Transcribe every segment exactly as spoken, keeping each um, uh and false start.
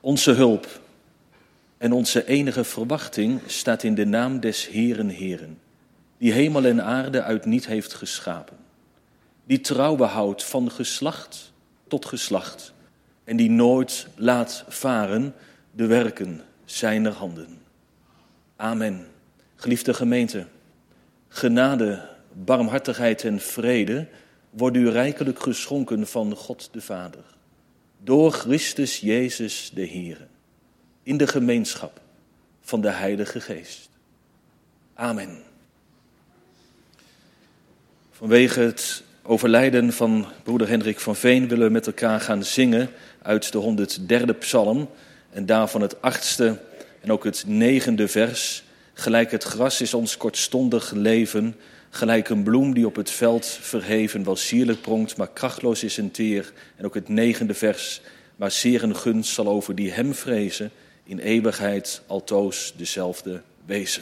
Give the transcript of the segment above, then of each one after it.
Onze hulp en onze enige verwachting staat in de naam des Heeren Heeren, die hemel en aarde uit niet heeft geschapen, die trouw behoudt van geslacht tot geslacht en die nooit laat varen de werken zijner handen. Amen. Geliefde gemeente, genade, barmhartigheid en vrede worden u rijkelijk geschonken van God de Vader, door Christus Jezus de Heer, in de gemeenschap van de Heilige Geest. Amen. Vanwege het overlijden van broeder Hendrik van Veen willen we met elkaar gaan zingen uit de honderdderde psalm en daarvan het achtste en ook het negende vers. Gelijk het gras is ons kortstondig leven, gelijk een bloem die op het veld verheven wel sierlijk pronkt, maar krachtloos is en teer. En ook het negende vers, maar zeer een gunst zal over die hem vrezen, in eeuwigheid altoos dezelfde wezen.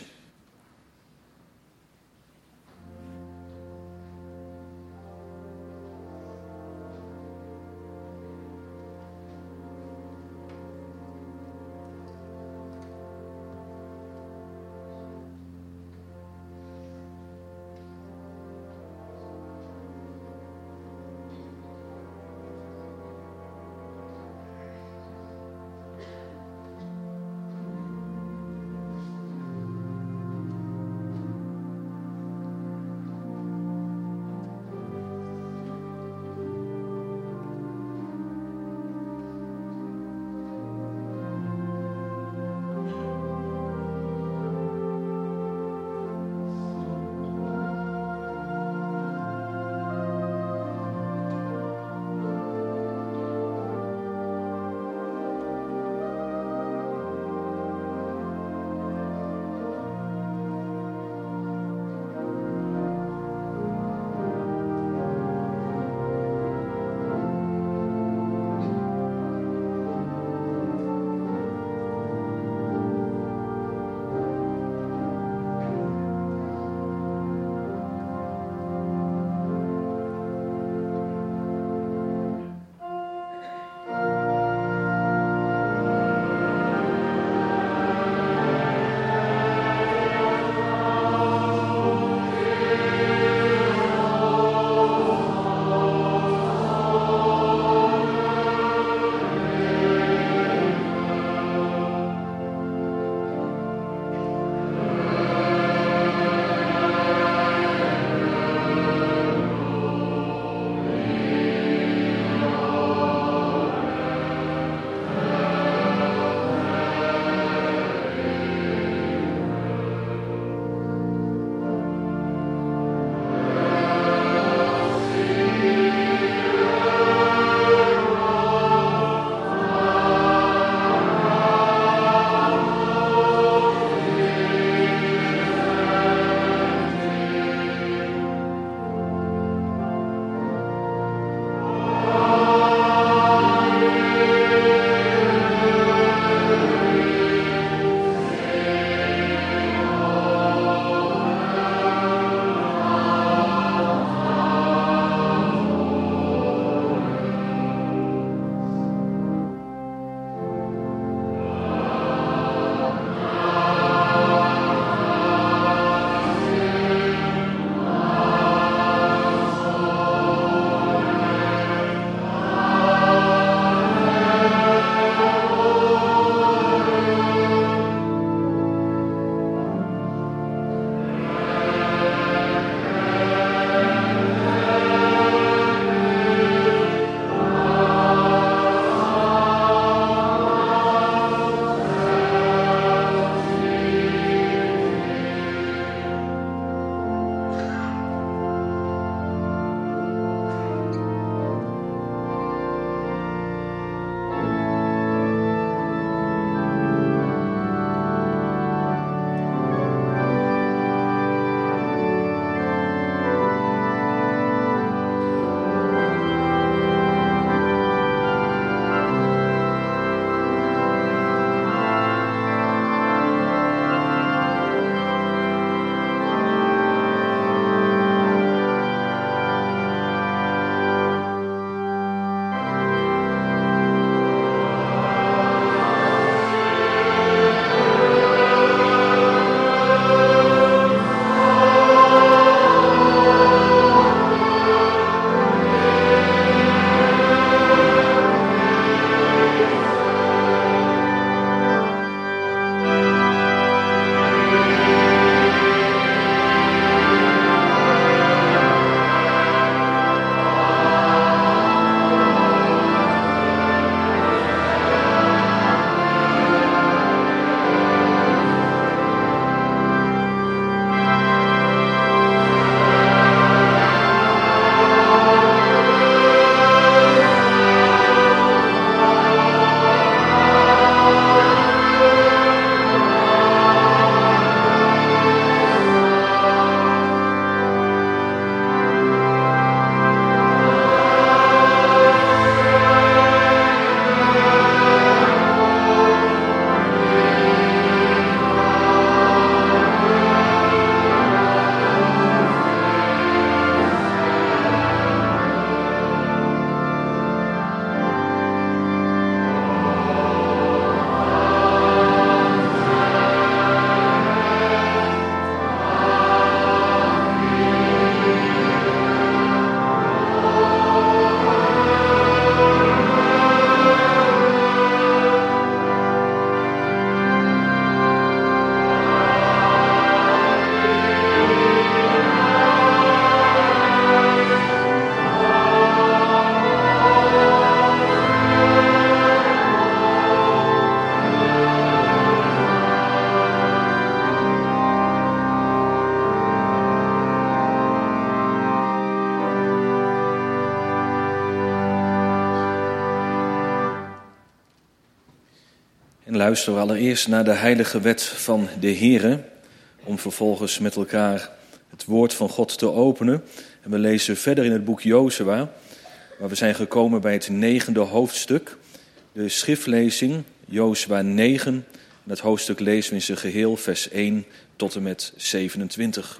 En luisteren we allereerst naar de heilige wet van de Heere, om vervolgens met elkaar het woord van God te openen. En we lezen verder in het boek Jozua, waar we zijn gekomen bij het negende hoofdstuk. De schriftlezing, Jozua negen, en dat hoofdstuk lezen we in zijn geheel, vers één tot en met zevenentwintig.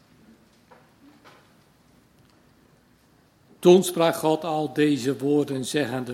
Toen sprak God al deze woorden zeggende: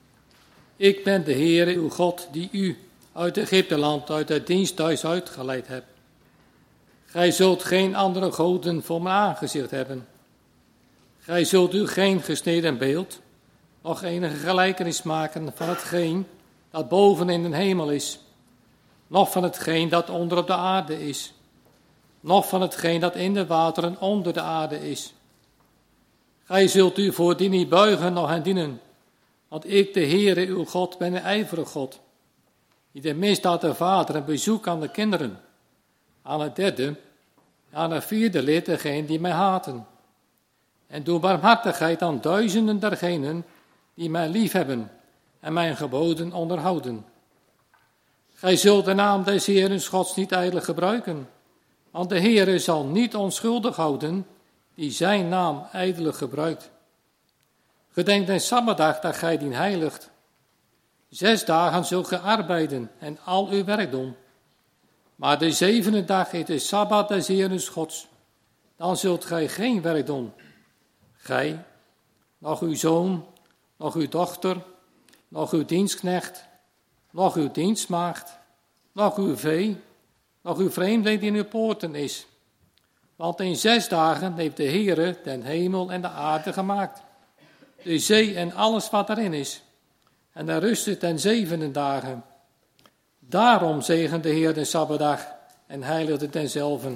Ik ben de Heere uw God, die u uit Egypteland, uit het diensthuis uitgeleid hebt. Gij zult geen andere goden voor mijn aangezicht hebben. Gij zult u geen gesneden beeld, nog enige gelijkenis maken van hetgeen dat boven in de hemel is, noch van hetgeen dat onder op de aarde is, noch van hetgeen dat in de wateren onder de aarde is. Gij zult u voor die niet buigen, noch hen dienen, want ik, de Heere, uw God, ben een ijverig God, die de misdaad der vaderen bezoekt aan de kinderen, aan het derde, aan het vierde lid degenen die mij haten. En doe barmhartigheid aan duizenden dergenen die mij liefhebben en mijn geboden onderhouden. Gij zult de naam des Heeren Gods niet ijdelijk gebruiken, want de Heere zal niet onschuldig houden die zijn naam ijdelijk gebruikt. Gedenk den Sabbatdag dat gij dien heiligt. Zes dagen zult ge arbeiden en al uw werk doen. Maar de zevende dag is de Sabbat des Heeren Gods. Dan zult gij geen werk doen. Gij, nog uw zoon, nog uw dochter, nog uw dienstknecht, nog uw dienstmaagd, nog uw vee, nog uw vreemdeling die in uw poorten is. Want in zes dagen heeft de Heere den hemel en de aarde gemaakt, de zee en alles wat erin is. En hij rustte ten zevende dagen. Daarom zegende de Heer de Sabbatdag en heiligde denzelven.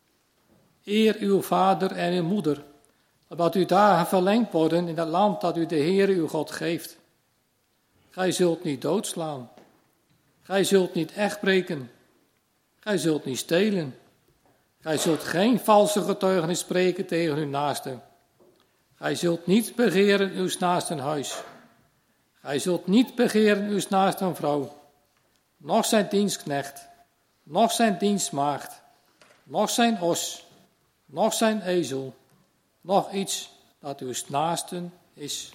Eer uw vader en uw moeder, opdat uw dagen verlengd worden in het land dat u de Heere uw God geeft. Gij zult niet doodslaan. Gij zult niet echtbreken. Gij zult niet stelen. Gij zult geen valse getuigenis spreken tegen uw naaste. Gij zult niet begeren uw naasten huis. Gij zult niet begeren uw naasten vrouw, noch zijn dienstknecht, noch zijn dienstmaagd, noch zijn os, noch zijn ezel, noch iets dat uw naasten is.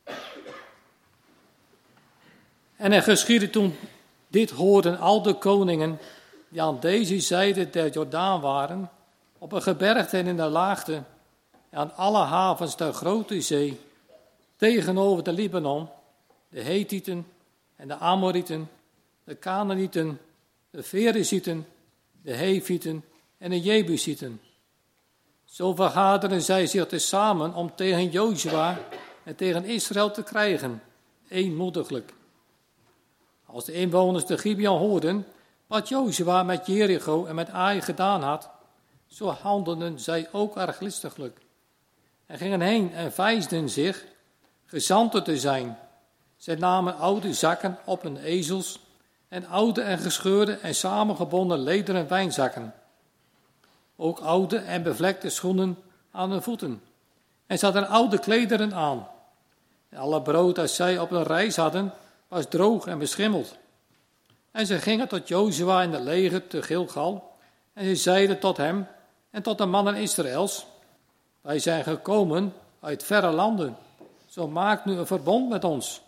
En er geschiedde toen dit hoorden al de koningen die aan deze zijde der Jordaan waren, op een gebergte en in de laagte, en aan alle havens der grote zee, tegenover de Libanon, de Hethieten en de Amorieten, de Kanaanieten, de Ferezieten, de Hevieten en de Jebusieten. Zo vergaderen zij zich tezamen om tegen Jozua en tegen Israël te krijgen, eenmoediglijk. Als de inwoners de Gibeon hoorden wat Jozua met Jericho en met Ai gedaan had, zo handelden zij ook erg listiglijk. En gingen heen en vijsden zich gezanten te zijn. Zij namen oude zakken op hun ezels en oude en gescheurde en samengebonden lederen wijnzakken. Ook oude en bevlekte schoenen aan hun voeten. En ze hadden oude klederen aan. En alle brood dat zij op hun reis hadden, was droog en beschimmeld. En ze gingen tot Jozua in het leger te Gilgal. En ze zeiden tot hem en tot de mannen Israëls: Wij zijn gekomen uit verre landen. Zo maak nu een verbond met ons.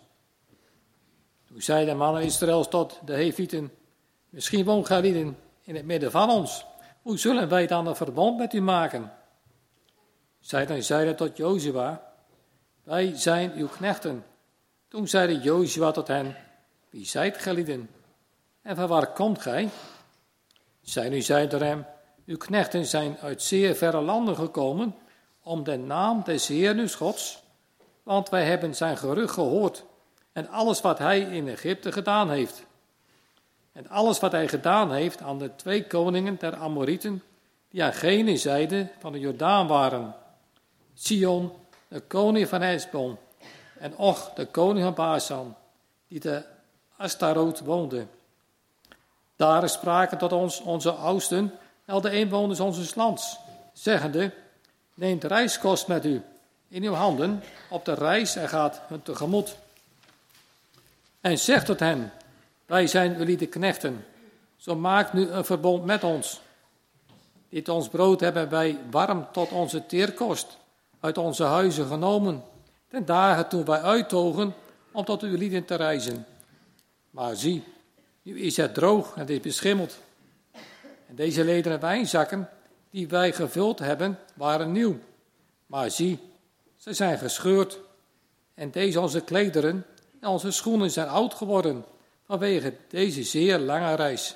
Toen zeiden de mannen Israëls tot de Hevieten: Misschien woont gij lieden in het midden van ons. Hoe zullen wij dan een verbond met u maken? Zij dan zeiden tot Jozua: Wij zijn uw knechten. Toen zeide Jozua tot hen: Wie zijt gij lieden? En van waar komt gij? Zij nu zeiden hem: Uw knechten zijn uit zeer verre landen gekomen om de naam des Heeren Gods, want wij hebben zijn gerucht gehoord en alles wat hij in Egypte gedaan heeft. En alles wat hij gedaan heeft aan de twee koningen der Amorieten, die aan gene zijde van de Jordaan waren. Sion, de koning van Hesbon, en Och, de koning van Basan, die te Astaroth woonde. Daar spraken tot ons onze oudsten, al de inwoners onze lands, zeggende: Neemt reiskost met u in uw handen op de reis en gaat hun tegemoet. En zegt tot hen: wij zijn jullie de knechten. Zo maak nu een verbond met ons. Dit ons brood hebben wij warm tot onze teerkost uit onze huizen genomen, ten dagen toen wij uittogen om tot uw lieden te reizen. Maar zie, nu is het droog en het is beschimmeld. En deze lederen wijnzakken die wij gevuld hebben, waren nieuw. Maar zie, ze zijn gescheurd. En deze onze klederen en onze schoenen zijn oud geworden vanwege deze zeer lange reis.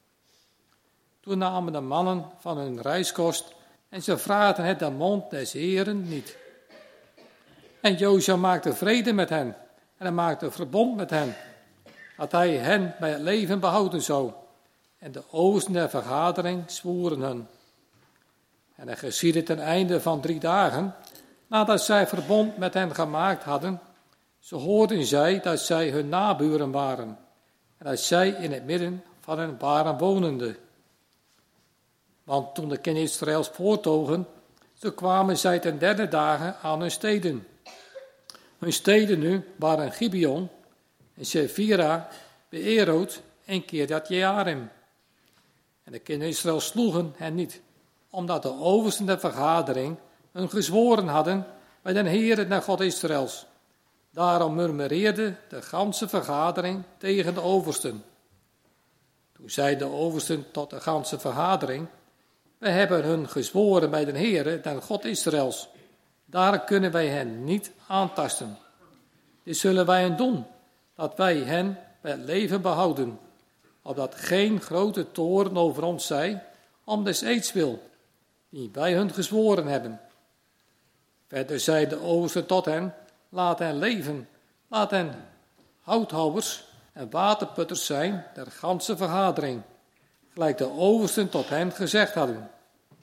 Toen namen de mannen van hun reiskost en ze vragen het de mond des Heeren niet. En Jozua maakte vrede met hen en hij maakte verbond met hen, dat hij hen bij het leven behouden zou. En de oversten der vergadering zwoeren hun. En er geschiedde ten einde van drie dagen, nadat zij verbond met hen gemaakt hadden, zo hoorden zij dat zij hun naburen waren en dat zij in het midden van hen waren wonende. Want toen de kinderen Israëls voortogen, zo kwamen zij ten derde dagen aan hun steden. Hun steden nu waren Gibeon en Sephira, Beerot en Kirjat Jearim. En de kinderen Israël sloegen hen niet, omdat de oversten der vergadering hun gezworen hadden bij den Heere naar God Israëls. Daarom murmureerde de ganse vergadering tegen de oversten. Toen zei de oversten tot de ganse vergadering: wij hebben hun gezworen bij den Heere naar God Israëls. Daar kunnen wij hen niet aantasten. Dit zullen wij hen doen, dat wij hen bij het leven behouden, opdat geen grote toorn over ons zij, om des eeds wil, die wij hun gezworen hebben. Verder zei de overste tot hen: laat hen leven, laat hen houthouders en waterputters zijn der ganse vergadering, gelijk de oversten tot hen gezegd hadden.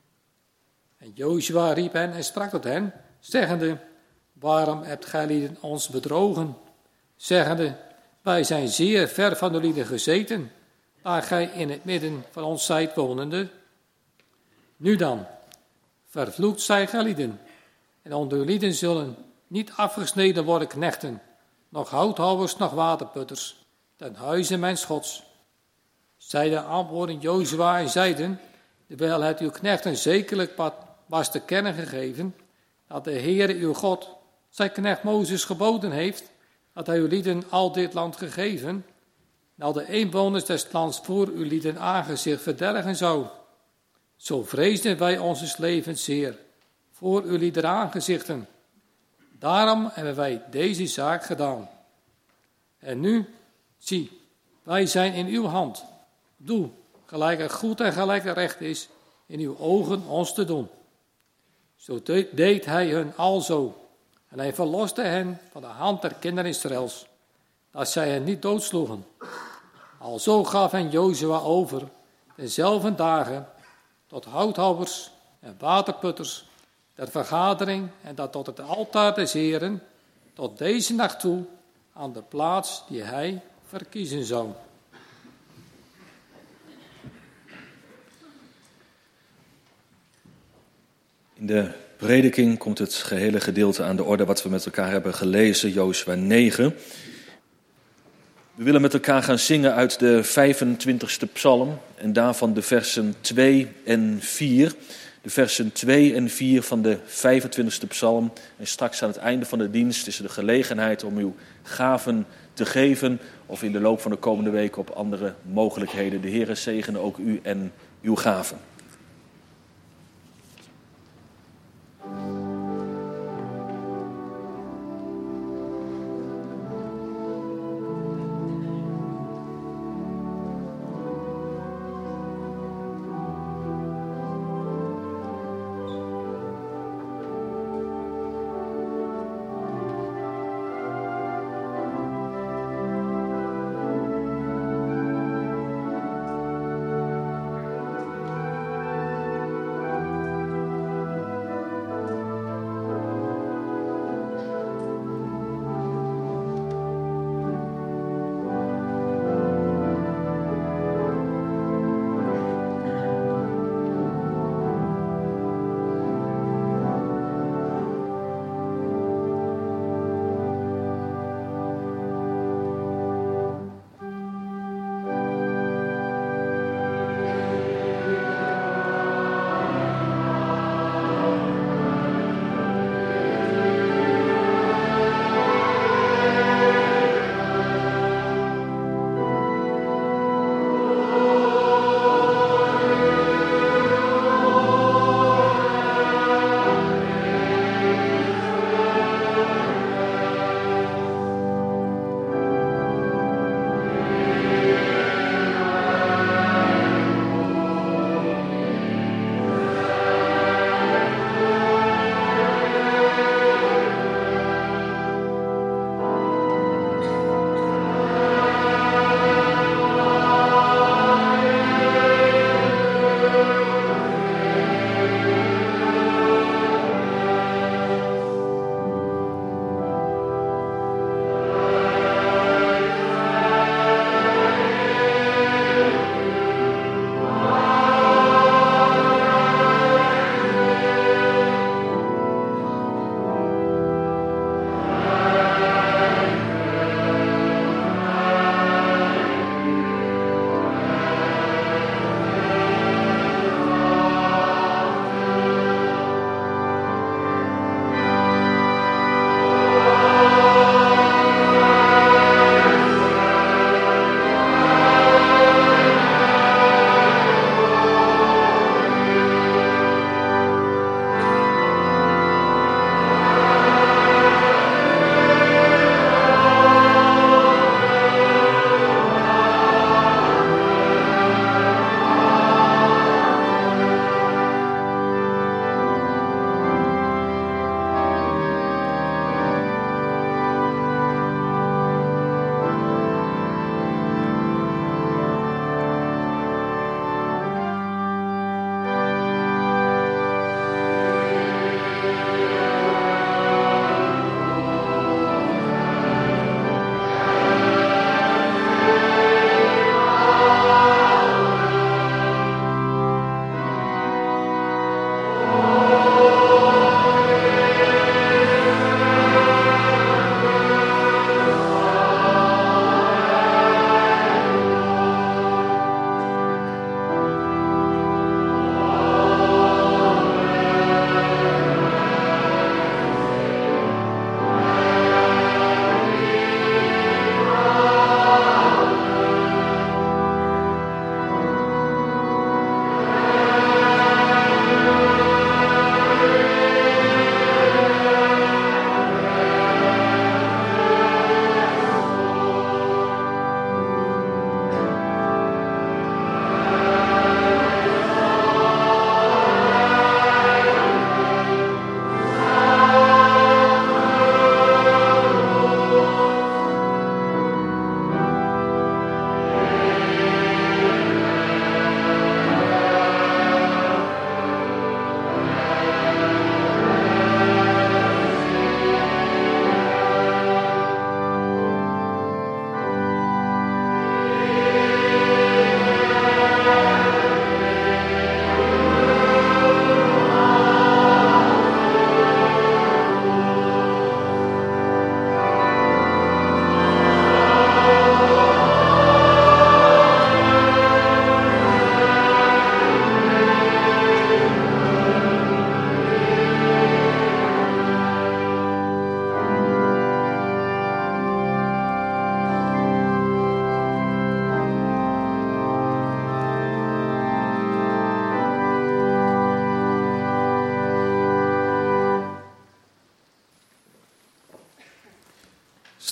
En Jozua riep hen en sprak tot hen, zeggende: waarom hebt gij lieden ons bedrogen? Zeggende: wij zijn zeer ver van de lieden gezeten, daar gij in het midden van ons zijt wonende. Nu dan, vervloekt zij gij lieden, en onder uw lieden zullen niet afgesneden worden knechten, nog houthouders, nog waterputters, ten huize mijn Gods. Zij antwoorden Jozua en zeiden: terwijl het uw knechten zekerlijk was te kennen gegeven, dat de Heere uw God zijn knecht Mozes geboden heeft, dat hij uw lieden al dit land gegeven, dat de inwoners des lands voor uw lieden aangezicht verdelgen zou. Zo vreesden wij onze levens zeer, voor uw lieden aangezichten. Daarom hebben wij deze zaak gedaan. En nu, zie, wij zijn in uw hand. Doe, gelijk het goed en gelijk het recht is, in uw ogen ons te doen. Zo deed hij hun alzo, en hij verloste hen van de hand der kinderen Israëls, dat zij hen niet doodsloegen. Alzo gaf hen Jozua over, dezelfde dagen, tot houthouders en waterputters, der vergadering en dat tot het altaar des Heeren, tot deze nacht toe, aan de plaats die hij verkiezen zou. In de prediking komt het gehele gedeelte aan de orde wat we met elkaar hebben gelezen, Jozua negen. We willen met elkaar gaan zingen uit de vijfentwintigste psalm en daarvan de versen twee en vier. De versen twee en vier van de vijfentwintigste psalm. En straks aan het einde van de dienst is er de gelegenheid om uw gaven te geven of in de loop van de komende weken op andere mogelijkheden. De Heere zegene ook u en uw gaven.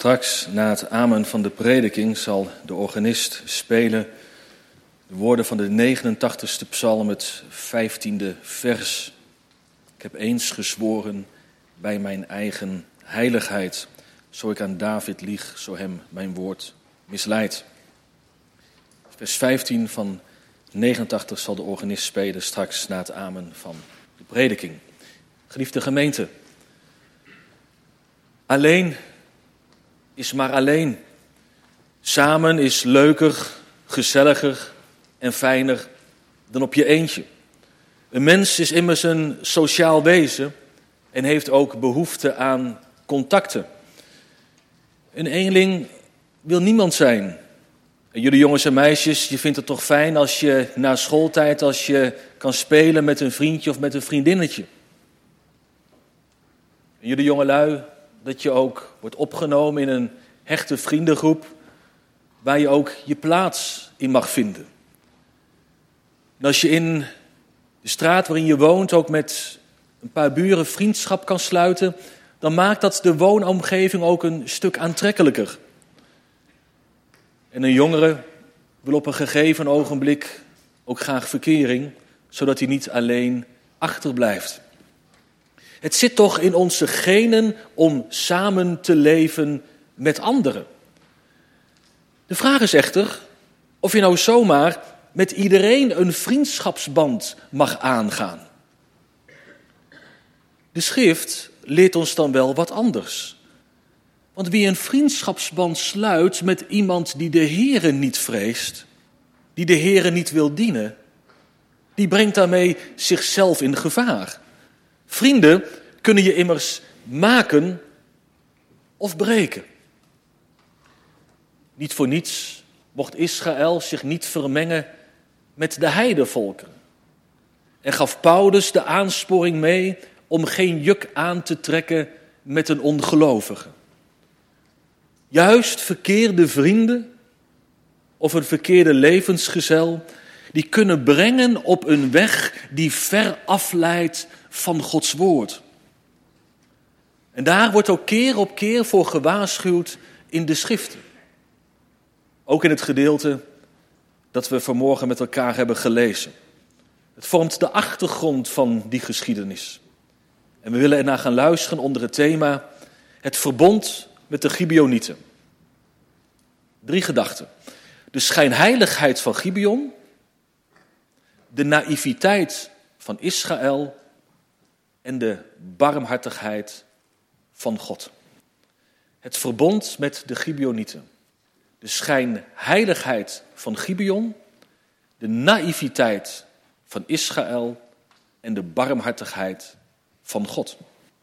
Straks, na het amen van de prediking, zal de organist spelen de woorden van de negenentachtigste psalm, het vijftiende vers. Ik heb eens gezworen bij mijn eigen heiligheid, zo ik aan David lieg, zo hem mijn woord misleidt. Vers vijftien van negenentachtig zal de organist spelen straks na het amen van de prediking. Geliefde gemeente, alleen is maar alleen. Samen is leuker, gezelliger en fijner dan op je eentje. Een mens is immers een sociaal wezen en heeft ook behoefte aan contacten. Een eenling wil niemand zijn. En jullie jongens en meisjes, je vindt het toch fijn als je na schooltijd, als je kan spelen met een vriendje of met een vriendinnetje. En jullie jongelui, dat je ook wordt opgenomen in een hechte vriendengroep waar je ook je plaats in mag vinden. En als je in de straat waarin je woont ook met een paar buren vriendschap kan sluiten, dan maakt dat de woonomgeving ook een stuk aantrekkelijker. En een jongere wil op een gegeven ogenblik ook graag verkering, zodat hij niet alleen achterblijft. Het zit toch in onze genen om samen te leven met anderen. De vraag is echter of je nou zomaar met iedereen een vriendschapsband mag aangaan. De schrift leert ons dan wel wat anders. Want wie een vriendschapsband sluit met iemand die de Heere niet vreest, die de Heere niet wil dienen, die brengt daarmee zichzelf in gevaar. Vrienden kunnen je immers maken of breken. Niet voor niets mocht Israël zich niet vermengen met de heidevolken. En gaf Paulus de aansporing mee om geen juk aan te trekken met een ongelovige. Juist verkeerde vrienden of een verkeerde levensgezel, die kunnen brengen op een weg die ver afleidt van Gods woord. En daar wordt ook keer op keer voor gewaarschuwd in de schriften. Ook in het gedeelte dat we vanmorgen met elkaar hebben gelezen. Het vormt de achtergrond van die geschiedenis. En we willen ernaar gaan luisteren onder het thema het verbond met de Gibeonieten. Drie gedachten. De schijnheiligheid van Gibeon, de naïviteit van Israël en de barmhartigheid van God. Het verbond met de Gibeonieten. De schijnheiligheid van Gibeon, de naïviteit van Israël en de barmhartigheid van God.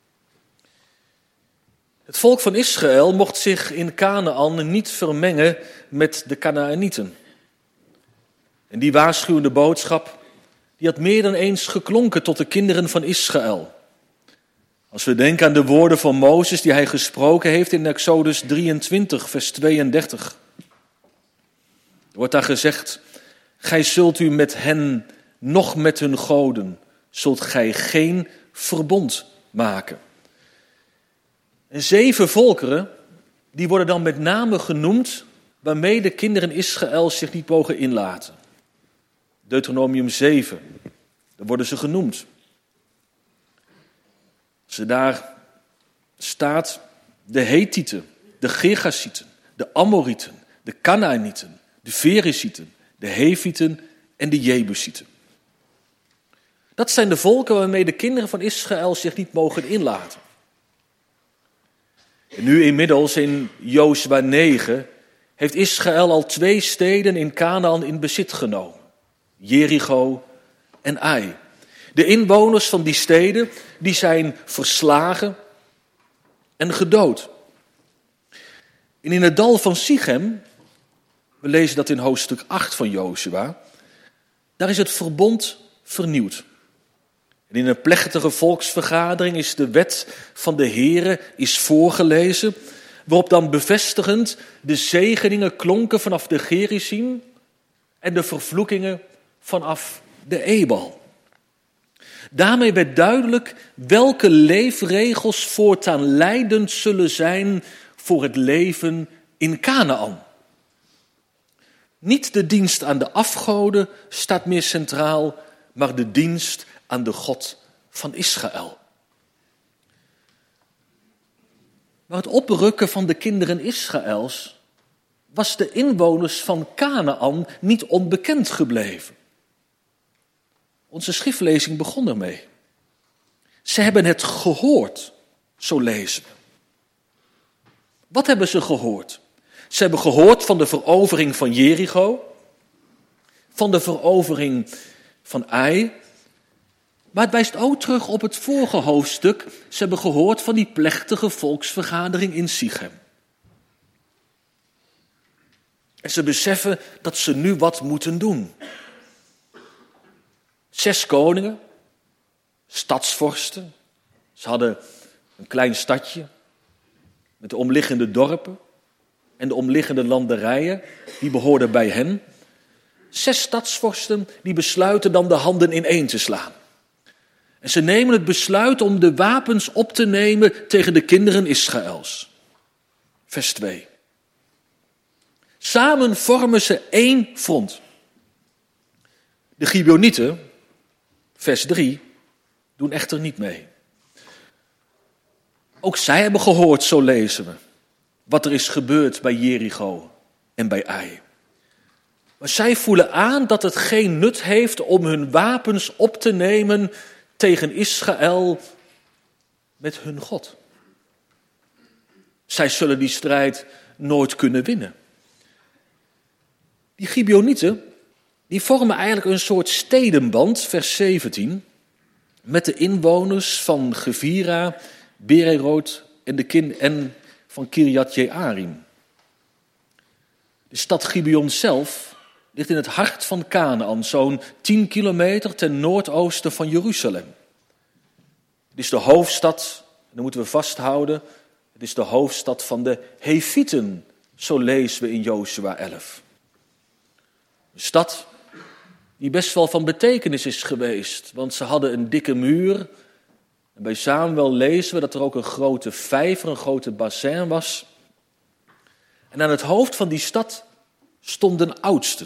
Het volk van Israël mocht zich in Kanaan niet vermengen met de Kanaanieten. En die waarschuwende boodschap, die had meer dan eens geklonken tot de kinderen van Israël. Als we denken aan de woorden van Mozes die hij gesproken heeft in Exodus drieëntwintig, vers tweeëndertig. Er wordt daar gezegd, gij zult u met hen, noch met hun goden, zult gij geen verbond maken. En zeven volkeren, die worden dan met name genoemd, waarmee de kinderen Israël zich niet mogen inlaten. Deuteronomium zeven, daar worden ze genoemd. Als er daar staat, de Hethieten, de Gergasieten, de Amorieten, de Kanaanieten, de Ferezieten, de Hevieten en de Jebusieten. Dat zijn de volken waarmee de kinderen van Israël zich niet mogen inlaten. En nu inmiddels in Jozua negen heeft Israël al twee steden in Kanaan in bezit genomen. Jericho en Ai. De inwoners van die steden die zijn verslagen en gedood. En in het dal van Sichem, we lezen dat in hoofdstuk acht van Jozua, daar is het verbond vernieuwd. En in een plechtige volksvergadering is de wet van de Heere is voorgelezen, waarop dan bevestigend de zegeningen klonken vanaf de Gerizim en de vervloekingen vanaf de Ebal. Daarmee werd duidelijk welke leefregels voortaan leidend zullen zijn voor het leven in Kanaän. Niet de dienst aan de afgoden staat meer centraal, maar de dienst aan de God van Israël. Maar het oprukken van de kinderen Israëls was de inwoners van Kanaän niet onbekend gebleven. Onze schriftlezing begon ermee. Ze hebben het gehoord, zo lezen we. Wat hebben ze gehoord? Ze hebben gehoord van de verovering van Jericho, van de verovering van Ai. Maar het wijst ook terug op het vorige hoofdstuk. Ze hebben gehoord van die plechtige volksvergadering in Sichem. En ze beseffen dat ze nu wat moeten doen. Zes koningen, stadsvorsten. Ze hadden een klein stadje met de omliggende dorpen en de omliggende landerijen, die behoorden bij hen. Zes stadsvorsten die besluiten dan de handen ineen te slaan. En ze nemen het besluit om de wapens op te nemen tegen de kinderen Israëls. Vers twee. Samen vormen ze één front. De Gibeonieten, vers drie, doen echter niet mee. Ook zij hebben gehoord, zo lezen we, wat er is gebeurd bij Jericho en bij Ai. Maar zij voelen aan dat het geen nut heeft om hun wapens op te nemen tegen Israël met hun God. Zij zullen die strijd nooit kunnen winnen. Die Gibeonieten, die vormen eigenlijk een soort stedenband, vers zeventien, met de inwoners van Gevira, Beerot en, de kin- en van Kirjat Jearim. De stad Gibeon zelf ligt in het hart van Kanaän, zo'n tien kilometer ten noordoosten van Jeruzalem. Het is de hoofdstad, en dat moeten we vasthouden, het is de hoofdstad van de Hefieten, zo lezen we in Jozua elf. Een stad die best wel van betekenis is geweest, want ze hadden een dikke muur. En bij Samuel lezen we dat er ook een grote vijver, een grote bassin was. En aan het hoofd van die stad stonden oudsten.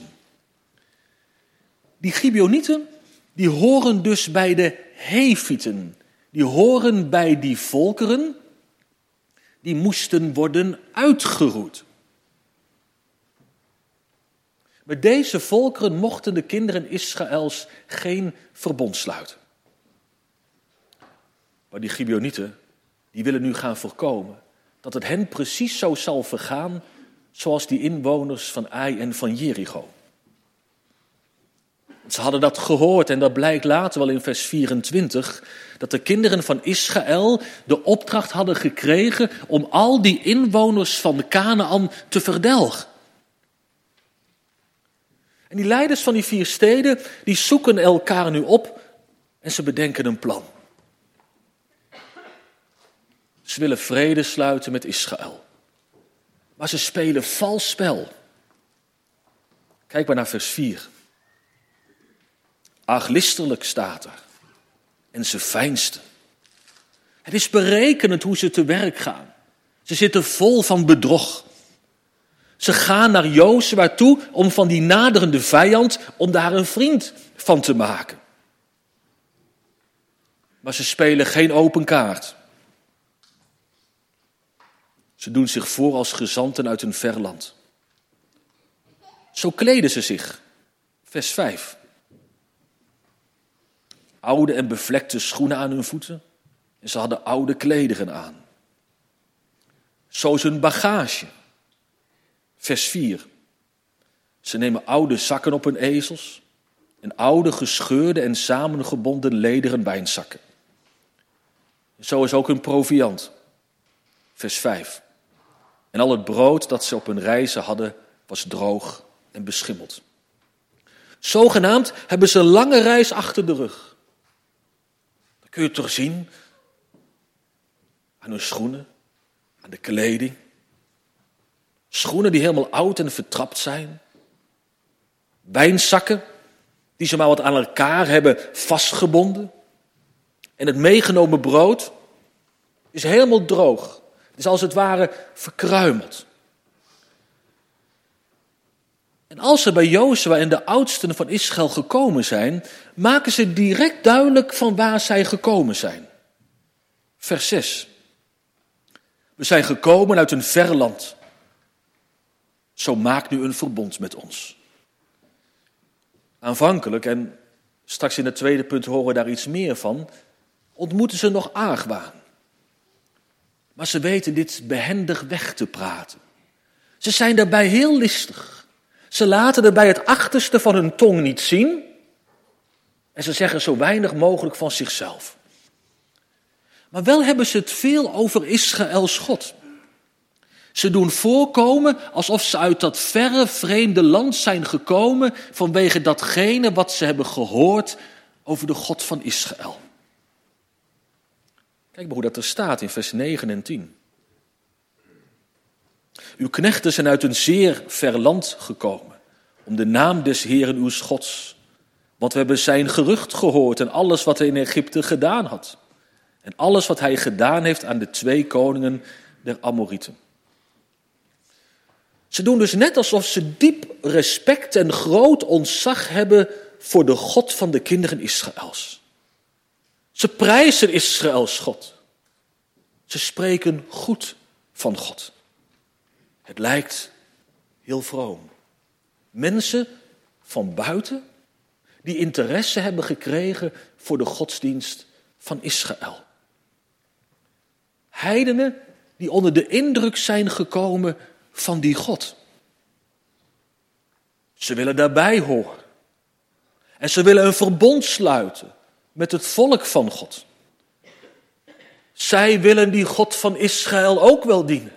Die Gibeonieten, die horen dus bij de Hefieten. Die horen bij die volkeren, die moesten worden uitgeroeid. Met deze volkeren mochten de kinderen Israëls geen verbond sluiten. Maar die Gibeonieten, die willen nu gaan voorkomen dat het hen precies zo zal vergaan zoals die inwoners van Ai en van Jericho. Ze hadden dat gehoord en dat blijkt later wel in vers vierentwintig, dat de kinderen van Israël de opdracht hadden gekregen om al die inwoners van Kanaän te verdelgen. En die leiders van die vier steden, die zoeken elkaar nu op en ze bedenken een plan. Ze willen vrede sluiten met Israël. Maar ze spelen vals spel. Kijk maar naar vers vier. Arglistiglijk staat er. En ze veinsten. Het is berekenend hoe ze te werk gaan. Ze zitten vol van bedrog. Ze gaan naar Jozua toe om van die naderende vijand, om daar een vriend van te maken. Maar ze spelen geen open kaart. Ze doen zich voor als gezanten uit een ver land. Zo kleden ze zich. Vers vijf. Oude en bevlekte schoenen aan hun voeten. En ze hadden oude klederen aan. Zo is hun bagage. Vers vier. Ze nemen oude zakken op hun ezels. En oude gescheurde en samengebonden lederen wijnzakken. Zo is ook hun proviand. Vers vijf. En al het brood dat ze op hun reizen hadden, was droog en beschimmeld. Zogenaamd hebben ze een lange reis achter de rug. Dat kun je toch zien aan hun schoenen, aan de kleding. Schoenen die helemaal oud en vertrapt zijn. Wijnzakken die ze maar wat aan elkaar hebben vastgebonden. En het meegenomen brood is helemaal droog. Het is als het ware verkruimeld. En als ze bij Jozua en de oudsten van Israël gekomen zijn, maken ze direct duidelijk van waar zij gekomen zijn. Vers zes. We zijn gekomen uit een ver land. Zo maak nu een verbond met ons. Aanvankelijk, en straks in het tweede punt horen we daar iets meer van, ontmoeten ze nog argwaan. Maar ze weten dit behendig weg te praten. Ze zijn daarbij heel listig. Ze laten er bij het achterste van hun tong niet zien. En ze zeggen zo weinig mogelijk van zichzelf. Maar wel hebben ze het veel over Israëls God. Ze doen voorkomen alsof ze uit dat verre, vreemde land zijn gekomen vanwege datgene wat ze hebben gehoord over de God van Israël. Kijk maar hoe dat er staat in vers negen en tien. Uw knechten zijn uit een zeer ver land gekomen, om de naam des Heeren uws Gods. Want we hebben zijn gerucht gehoord en alles wat hij in Egypte gedaan had. En alles wat hij gedaan heeft aan de twee koningen der Amorieten. Ze doen dus net alsof ze diep respect en groot ontzag hebben voor de God van de kinderen Israëls. Ze prijzen Israëls God. Ze spreken goed van God. Het lijkt heel vroom. Mensen van buiten die interesse hebben gekregen voor de godsdienst van Israël. Heidenen die onder de indruk zijn gekomen van die God. Ze willen daarbij horen. En ze willen een verbond sluiten met het volk van God. Zij willen die God van Israël ook wel dienen.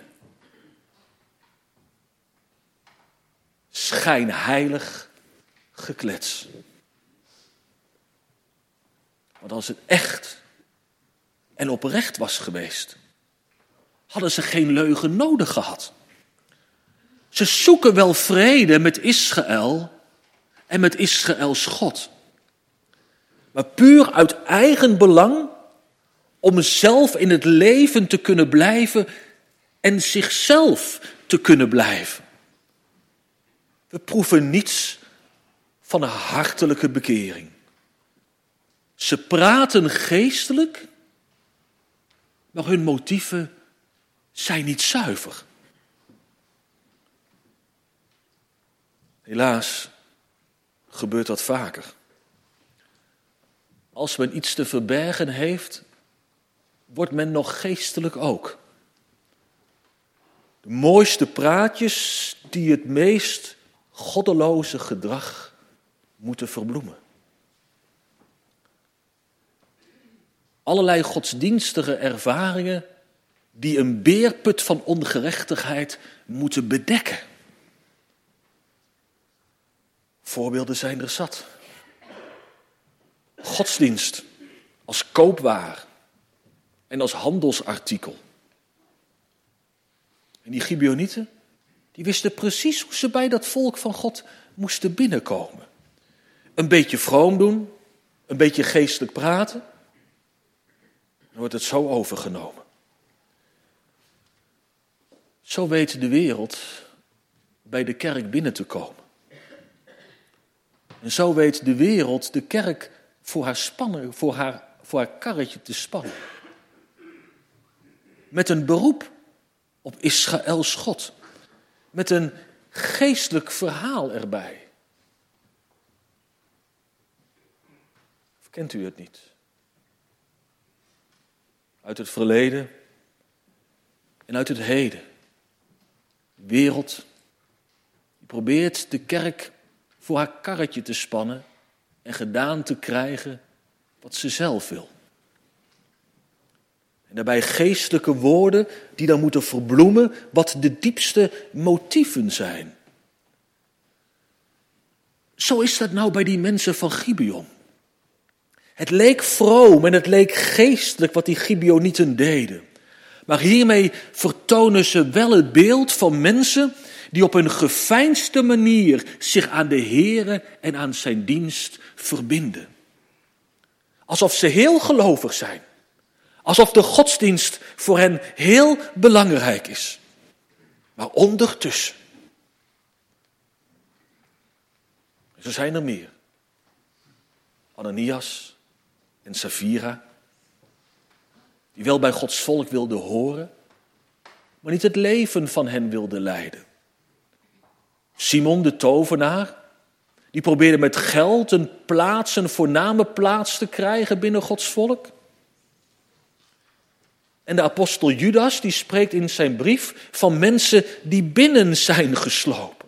Schijnheilig geklets. Want als het echt en oprecht was geweest, hadden ze geen leugen nodig gehad. Ze zoeken wel vrede met Israël en met Israëls God. Maar puur uit eigen belang om zelf in het leven te kunnen blijven en zichzelf te kunnen blijven. We proeven niets van een hartelijke bekering. Ze praten geestelijk, maar hun motieven zijn niet zuiver. Helaas gebeurt dat vaker. Als men iets te verbergen heeft, wordt men nog geestelijk ook. De mooiste praatjes die het meest goddeloze gedrag moeten verbloemen. Allerlei godsdienstige ervaringen die een beerput van ongerechtigheid moeten bedekken. Voorbeelden zijn er zat. Godsdienst als koopwaar en als handelsartikel. En die Gibeonieten, die wisten precies hoe ze bij dat volk van God moesten binnenkomen. Een beetje vroom doen, een beetje geestelijk praten. Dan wordt het zo overgenomen. Zo weet de wereld bij de kerk binnen te komen. En zo weet de wereld de kerk voor haar, spannen, voor haar, voor haar karretje te spannen. Met een beroep op Israëls God. Met een geestelijk verhaal erbij. Of kent u het niet? Uit het verleden en uit het heden. De wereld die probeert de kerk voor haar karretje te spannen en gedaan te krijgen wat ze zelf wil. En daarbij geestelijke woorden die dan moeten verbloemen wat de diepste motieven zijn. Zo is dat nou bij die mensen van Gibeon. Het leek vroom en het leek geestelijk wat die Gibeonieten deden. Maar hiermee vertonen ze wel het beeld van mensen die op een geveinsde manier zich aan de Heere en aan zijn dienst verbinden. Alsof ze heel gelovig zijn. Alsof de godsdienst voor hen heel belangrijk is. Maar ondertussen. Zo zijn er meer. Ananias en Safira. Die wel bij Gods volk wilden horen. Maar niet het leven van hen wilden leiden. Simon de tovenaar. Die probeerde met geld een plaats, een voorname plaats te krijgen binnen Gods volk. En de apostel Judas, die spreekt in zijn brief van mensen die binnen zijn geslopen.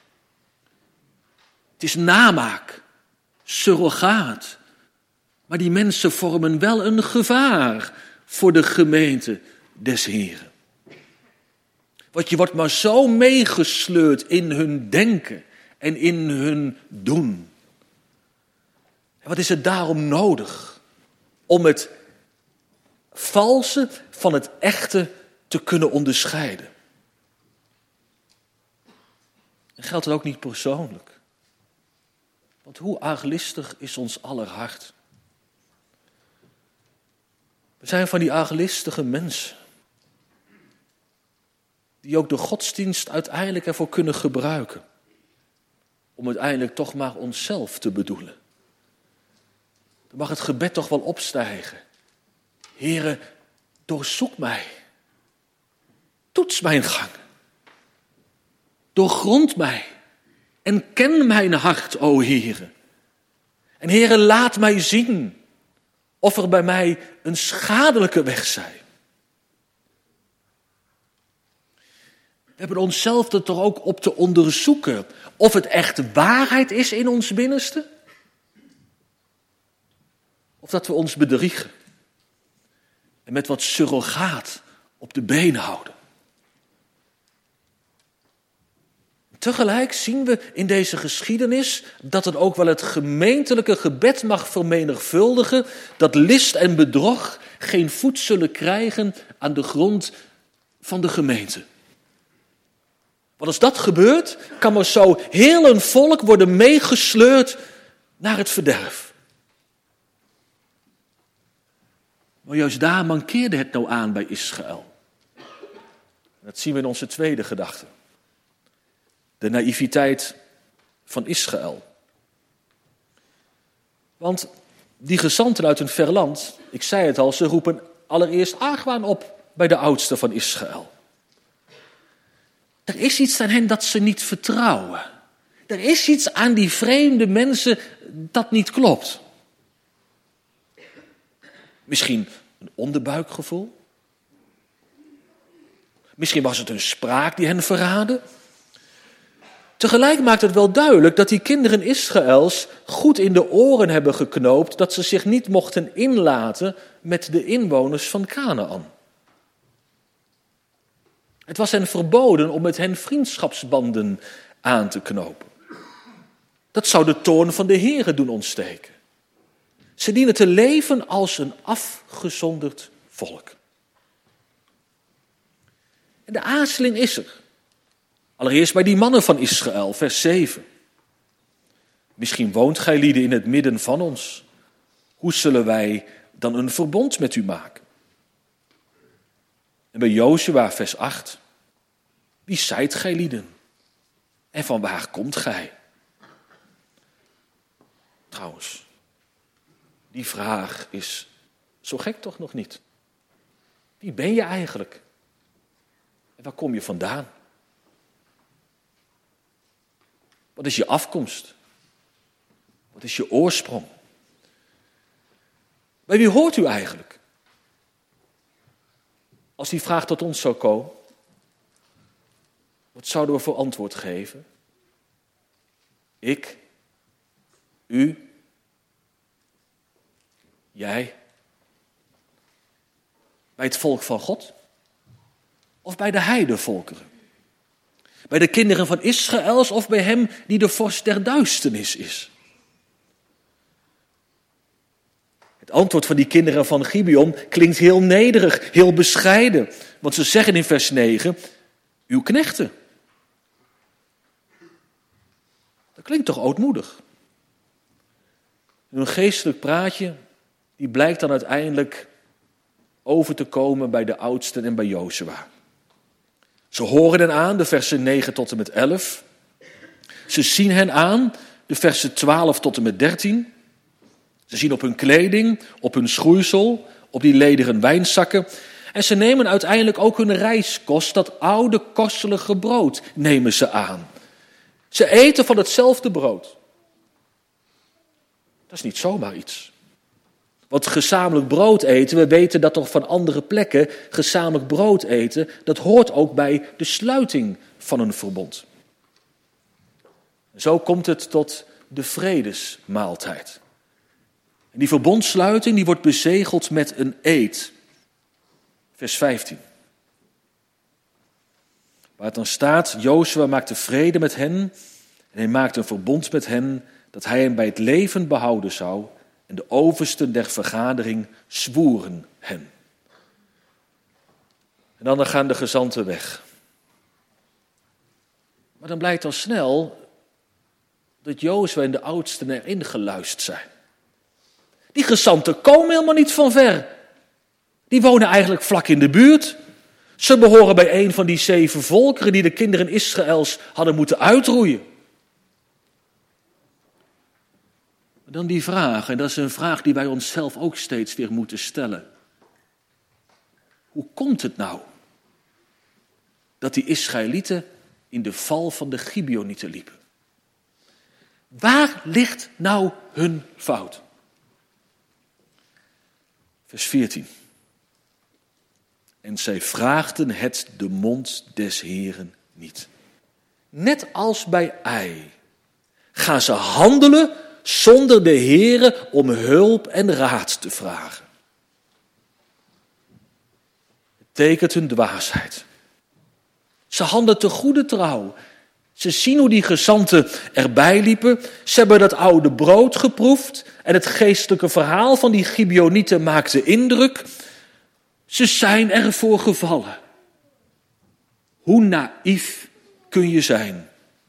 Het is namaak, surrogaat. Maar die mensen vormen wel een gevaar voor de gemeente des Heren. Want je wordt maar zo meegesleurd in hun denken en in hun doen. En wat is er daarom nodig om het valse van het echte te kunnen onderscheiden? En geldt het ook niet persoonlijk? Want hoe arglistig is ons aller hart? We zijn van die arglistige mensen. Die ook de godsdienst uiteindelijk ervoor kunnen gebruiken. Om uiteindelijk toch maar onszelf te bedoelen. Dan mag het gebed toch wel opstijgen. Heere, doorzoek mij. Toets mijn gang. Doorgrond mij. En ken mijn hart, o Heere. En Heere, laat mij zien of er bij mij een schadelijke weg zij. We hebben onszelf er toch ook op te onderzoeken of het echt waarheid is in ons binnenste. Of dat we ons bedriegen. En met wat surrogaat op de been houden. Tegelijk zien we in deze geschiedenis dat het ook wel het gemeentelijke gebed mag vermenigvuldigen, dat list en bedrog geen voet zullen krijgen aan de grond van de gemeente. Want als dat gebeurt, kan er zo heel een volk worden meegesleurd naar het verderf. Maar juist daar mankeerde het nou aan bij Israël. Dat zien we in onze tweede gedachte. De naïviteit van Israël. Want die gezanten uit een ver land, ik zei het al, ze roepen allereerst argwaan op bij de oudsten van Israël. Er is iets aan hen dat ze niet vertrouwen. Er is iets aan die vreemde mensen dat niet klopt. Misschien een onderbuikgevoel. Misschien was het een spraak die hen verraadde. Tegelijk maakt het wel duidelijk dat die kinderen Israëls goed in de oren hebben geknoopt dat ze zich niet mochten inlaten met de inwoners van Kanaan. Het was hen verboden om met hen vriendschapsbanden aan te knopen. Dat zou de toorn van de Heere doen ontsteken. Ze dienen te leven als een afgezonderd volk. En de aarzeling is er. Allereerst bij die mannen van Israël, vers zeven. Misschien woont gij lieden in het midden van ons. Hoe zullen wij dan een verbond met u maken? En bij Jozua, vers acht. Wie zijt gij lieden? En van waar komt gij? Trouwens, die vraag is zo gek toch nog niet. Wie ben je eigenlijk? En waar kom je vandaan? Wat is je afkomst? Wat is je oorsprong? Bij wie hoort u eigenlijk? Als die vraag tot ons zou komen, wat zouden we voor antwoord geven? Ik, u, jij, bij het volk van God of bij de heidenvolkeren? Bij de kinderen van Israëls of bij hem die de vorst der duisternis is? Het antwoord van die kinderen van Gibeon klinkt heel nederig, heel bescheiden. Want ze zeggen in vers negen, uw knechten. Dat klinkt toch ootmoedig? Hun geestelijk praatje, die blijkt dan uiteindelijk over te komen bij de oudsten en bij Jozua. Ze horen hen aan, de versen negen tot en met elf. Ze zien hen aan, de versen twaalf tot en met dertien. Ze zien op hun kleding, op hun schoeisel, op die lederen wijnzakken. En ze nemen uiteindelijk ook hun reiskost, dat oude korselige brood, nemen ze aan. Ze eten van hetzelfde brood. Dat is niet zomaar iets. Want gezamenlijk brood eten, we weten dat toch van andere plekken, gezamenlijk brood eten, dat hoort ook bij de sluiting van een verbond. Zo komt het tot de vredesmaaltijd. En die verbondsluiting die wordt bezegeld met een eed. Vers vijftien. Waar het dan staat, Jozua maakte vrede met hen en hij maakte een verbond met hen dat hij hen bij het leven behouden zou en de oversten der vergadering zwoeren hen. En dan gaan de gezanten weg. Maar dan blijkt al snel dat Jozua en de oudsten erin geluisterd zijn. Die gezanten komen helemaal niet van ver. Die wonen eigenlijk vlak in de buurt. Ze behoren bij een van die zeven volkeren die de kinderen Israëls hadden moeten uitroeien. Dan die vraag, en dat is een vraag die wij onszelf ook steeds weer moeten stellen. Hoe komt het nou dat die Israëlieten in de val van de Gibeonieten liepen? Waar ligt nou hun fout? Vers veertien. En zij vraagden het de mond des Heeren niet. Net als bij Ai gaan ze handelen zonder de Heere om hulp en raad te vragen. Het tekent hun dwaasheid. Ze handelen te goede trouw. Ze zien hoe die gezanten erbij liepen. Ze hebben dat oude brood geproefd. En het geestelijke verhaal van die Gibeonieten maakte indruk. Ze zijn ervoor gevallen. Hoe naïef kun je zijn?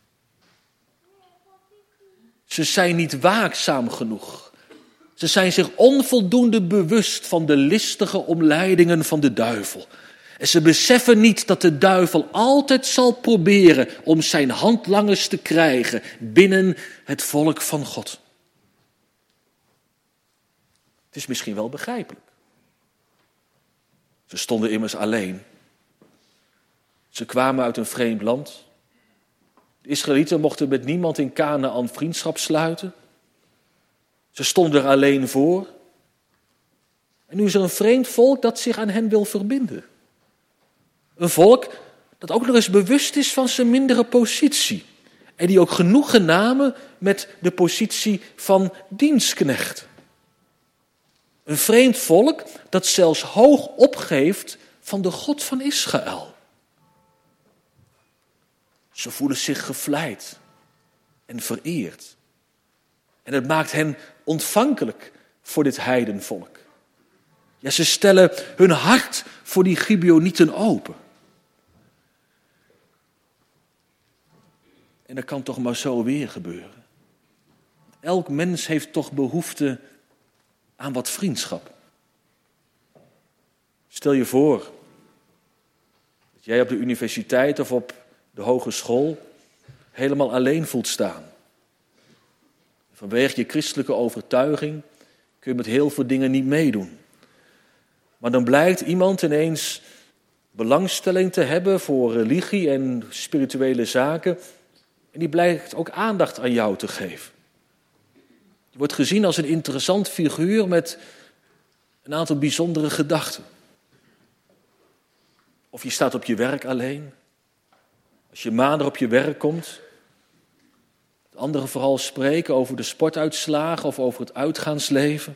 Ze zijn niet waakzaam genoeg. Ze zijn zich onvoldoende bewust van de listige omleidingen van de duivel. En ze beseffen niet dat de duivel altijd zal proberen om zijn handlangers te krijgen binnen het volk van God. Het is misschien wel begrijpelijk. Ze stonden immers alleen. Ze kwamen uit een vreemd land. De Israëlieten mochten met niemand in Kanaän vriendschap sluiten. Ze stonden er alleen voor. En nu is er een vreemd volk dat zich aan hen wil verbinden. Een volk dat ook nog eens bewust is van zijn mindere positie. En die ook genoegen namen met de positie van dienstknecht. Een vreemd volk dat zelfs hoog opgeeft van de God van Israël. Ze voelen zich gevleid en vereerd. En het maakt hen ontvankelijk voor dit heidenvolk. Ja, ze stellen hun hart voor die Gibeonieten open. En dat kan toch maar zo weer gebeuren. Elk mens heeft toch behoefte aan wat vriendschap. Stel je voor dat jij op de universiteit of op de hogeschool helemaal alleen voelt staan. Vanwege je christelijke overtuiging kun je met heel veel dingen niet meedoen. Maar dan blijkt iemand ineens belangstelling te hebben voor religie en spirituele zaken. En die blijkt ook aandacht aan jou te geven. Je wordt gezien als een interessant figuur met een aantal bijzondere gedachten. Of je staat op je werk alleen. Als je maandag op je werk komt. Anderen vooral spreken over de sportuitslagen of over het uitgaansleven.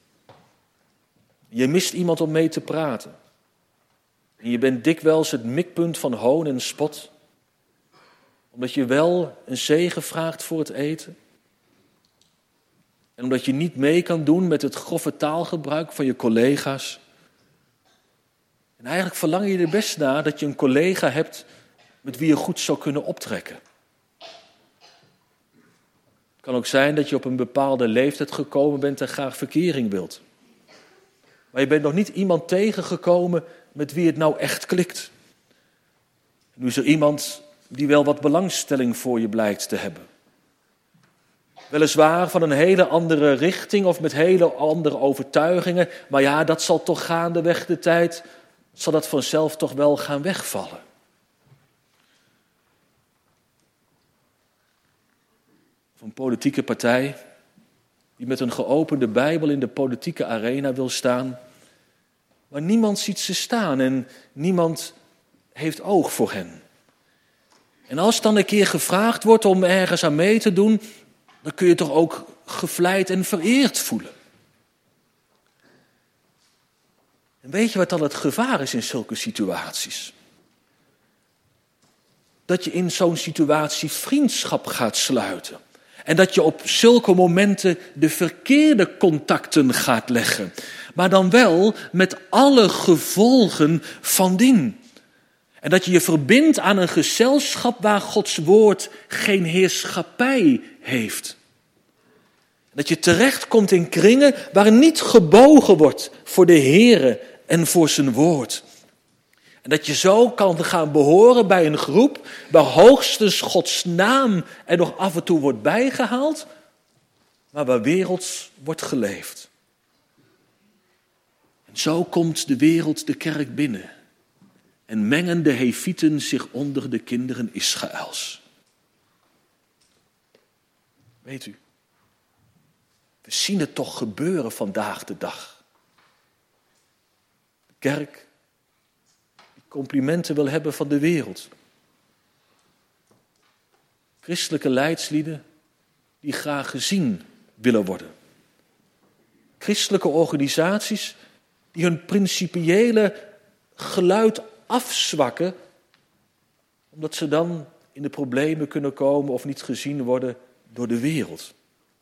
Je mist iemand om mee te praten. En je bent dikwijls het mikpunt van hoon en spot. Omdat je wel een zegen vraagt voor het eten. En omdat je niet mee kan doen met het grove taalgebruik van je collega's. En eigenlijk verlang je er best naar dat je een collega hebt met wie je goed zou kunnen optrekken. Het kan ook zijn dat je op een bepaalde leeftijd gekomen bent en graag verkering wilt. Maar je bent nog niet iemand tegengekomen met wie het nou echt klikt. Nu is er iemand die wel wat belangstelling voor je blijkt te hebben. Weliswaar van een hele andere richting of met hele andere overtuigingen. Maar ja, dat zal toch gaandeweg de tijd, zal dat vanzelf toch wel gaan wegvallen. Of een politieke partij die met een geopende Bijbel in de politieke arena wil staan. Maar niemand ziet ze staan en niemand heeft oog voor hen. En als dan een keer gevraagd wordt om ergens aan mee te doen, dan kun je toch ook gevleid en vereerd voelen. En weet je wat dan het gevaar is in zulke situaties? Dat je in zo'n situatie vriendschap gaat sluiten. En dat je op zulke momenten de verkeerde contacten gaat leggen. Maar dan wel met alle gevolgen van dien. En dat je je verbindt aan een gezelschap waar Gods woord geen heerschappij heeft. Dat je terechtkomt in kringen waar niet gebogen wordt voor de Heere en voor zijn woord. En dat je zo kan gaan behoren bij een groep waar hoogstens Gods naam er nog af en toe wordt bijgehaald, maar waar werelds wordt geleefd. En zo komt de wereld de kerk binnen en mengen de Hefieten zich onder de kinderen Israëls. Weet u, we zien het toch gebeuren vandaag de dag. De kerk die complimenten wil hebben van de wereld. Christelijke leidslieden die graag gezien willen worden. Christelijke organisaties die hun principiële geluid afzwakken, omdat ze dan in de problemen kunnen komen of niet gezien worden door de wereld.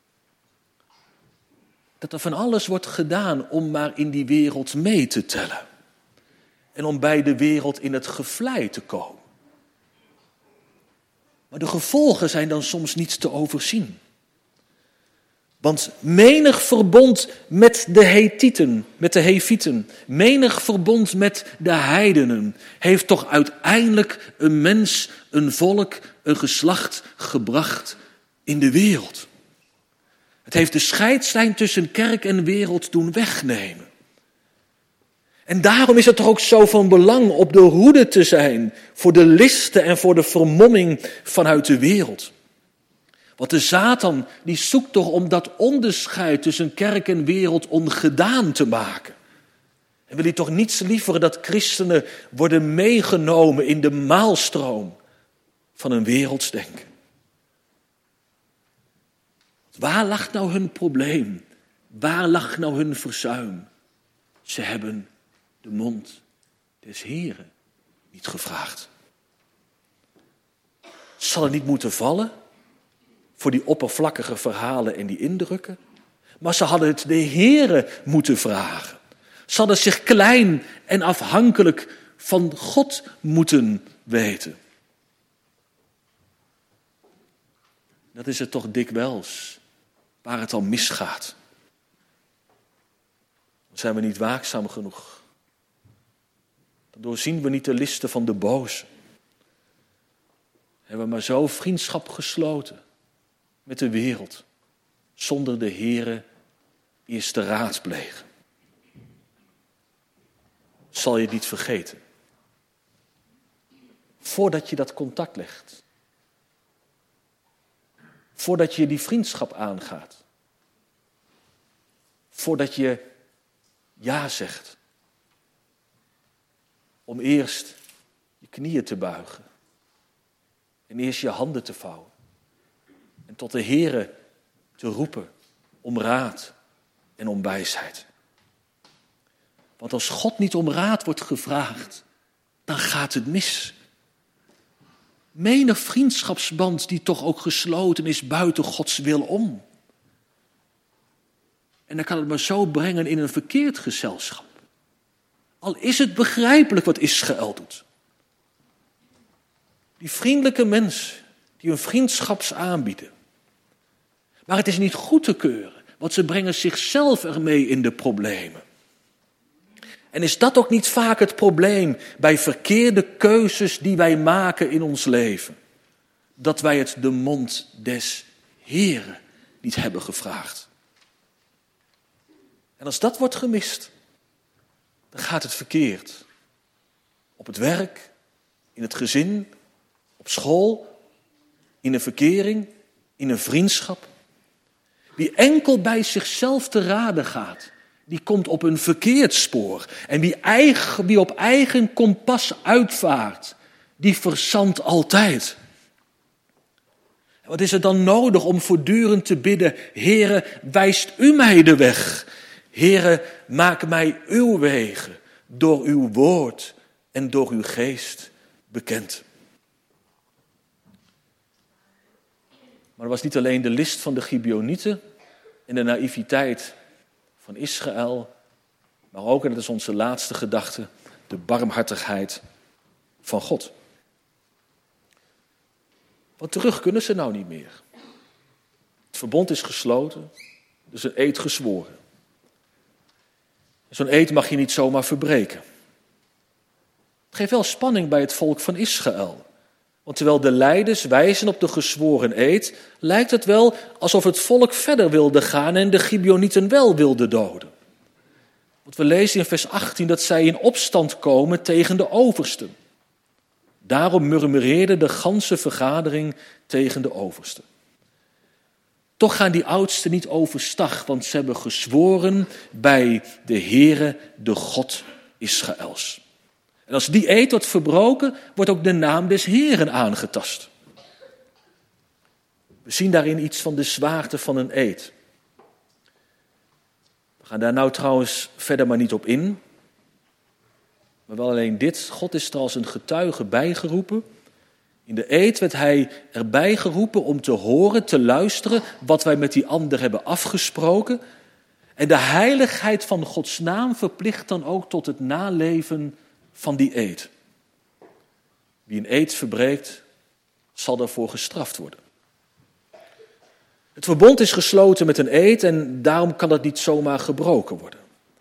Dat er van alles wordt gedaan om maar in die wereld mee te tellen. En om bij de wereld in het gevlei te komen. Maar de gevolgen zijn dan soms niet te overzien. Want menig verbond met de Hethieten, met de Hefieten, menig verbond met de heidenen, heeft toch uiteindelijk een mens, een volk, een geslacht gebracht in de wereld. Het heeft de scheidslijn tussen kerk en wereld doen wegnemen. En daarom is het toch ook zo van belang op de hoede te zijn voor de listen en voor de vermomming vanuit de wereld. Want de Satan die zoekt toch om dat onderscheid tussen kerk en wereld ongedaan te maken. En wil hij toch niets liever dat christenen worden meegenomen in de maalstroom van een werelds denken. Waar lag nou hun probleem? Waar lag nou hun verzuim? Ze hebben de mond des Heren niet gevraagd. Zal het niet moeten vallen voor die oppervlakkige verhalen en die indrukken? Maar ze hadden het de Heren moeten vragen. Ze hadden zich klein en afhankelijk van God moeten weten. Dat is het toch dikwijls waar het al misgaat. Dan zijn we niet waakzaam genoeg. Dan doorzien we niet de listen van de boze. Hebben we maar zo vriendschap gesloten met de wereld, zonder de Heere eerst te raadplegen. Zal je het niet vergeten. Voordat je dat contact legt. Voordat je die vriendschap aangaat. Voordat je ja zegt. Om eerst je knieën te buigen. En eerst je handen te vouwen. En tot de Heere te roepen om raad en om wijsheid. Want als God niet om raad wordt gevraagd, dan gaat het mis. Menig vriendschapsband die toch ook gesloten is buiten Gods wil om. En dan kan het maar zo brengen in een verkeerd gezelschap. Al is het begrijpelijk wat Israël doet. Die vriendelijke mensen die hun vriendschaps aanbieden. Maar het is niet goed te keuren, want ze brengen zichzelf ermee in de problemen. En is dat ook niet vaak het probleem bij verkeerde keuzes die wij maken in ons leven? Dat wij het de mond des Heeren niet hebben gevraagd. En als dat wordt gemist, dan gaat het verkeerd. Op het werk, in het gezin, op school, in een verkering, in een vriendschap. Wie enkel bij zichzelf te raden gaat, die komt op een verkeerd spoor. En wie, eigen, wie op eigen kompas uitvaart, die verzandt altijd. Wat is er dan nodig om voortdurend te bidden: Heere, wijst u mij de weg. Heere, maak mij uw wegen door uw woord en door uw geest bekend. Maar het was niet alleen de list van de Gibeonieten en de naïviteit van Israël, maar ook, en dat is onze laatste gedachte, de barmhartigheid van God. Want terug kunnen ze nou niet meer. Het verbond is gesloten, dus een eed gezworen. Zo'n eed mag je niet zomaar verbreken. Het geeft wel spanning bij het volk van Israël. Want terwijl de leiders wijzen op de gezworen eed, lijkt het wel alsof het volk verder wilde gaan en de Gibeonieten wel wilde doden. Want we lezen in vers achttien dat zij in opstand komen tegen de oversten. Daarom murmureerde de ganse vergadering tegen de oversten. Toch gaan die oudsten niet overstag, want ze hebben gezworen bij de Heere, de God Israëls. En als die eed wordt verbroken, wordt ook de naam des Heeren aangetast. We zien daarin iets van de zwaarte van een eed. We gaan daar nou trouwens verder maar niet op in. Maar wel alleen dit: God is er als een getuige bijgeroepen. In de eed werd hij erbij geroepen om te horen, te luisteren wat wij met die ander hebben afgesproken. En de heiligheid van Gods naam verplicht dan ook tot het naleven van die eed. Wie een eed verbreekt, zal daarvoor gestraft worden. Het verbond is gesloten met een eed en daarom kan het niet zomaar gebroken worden.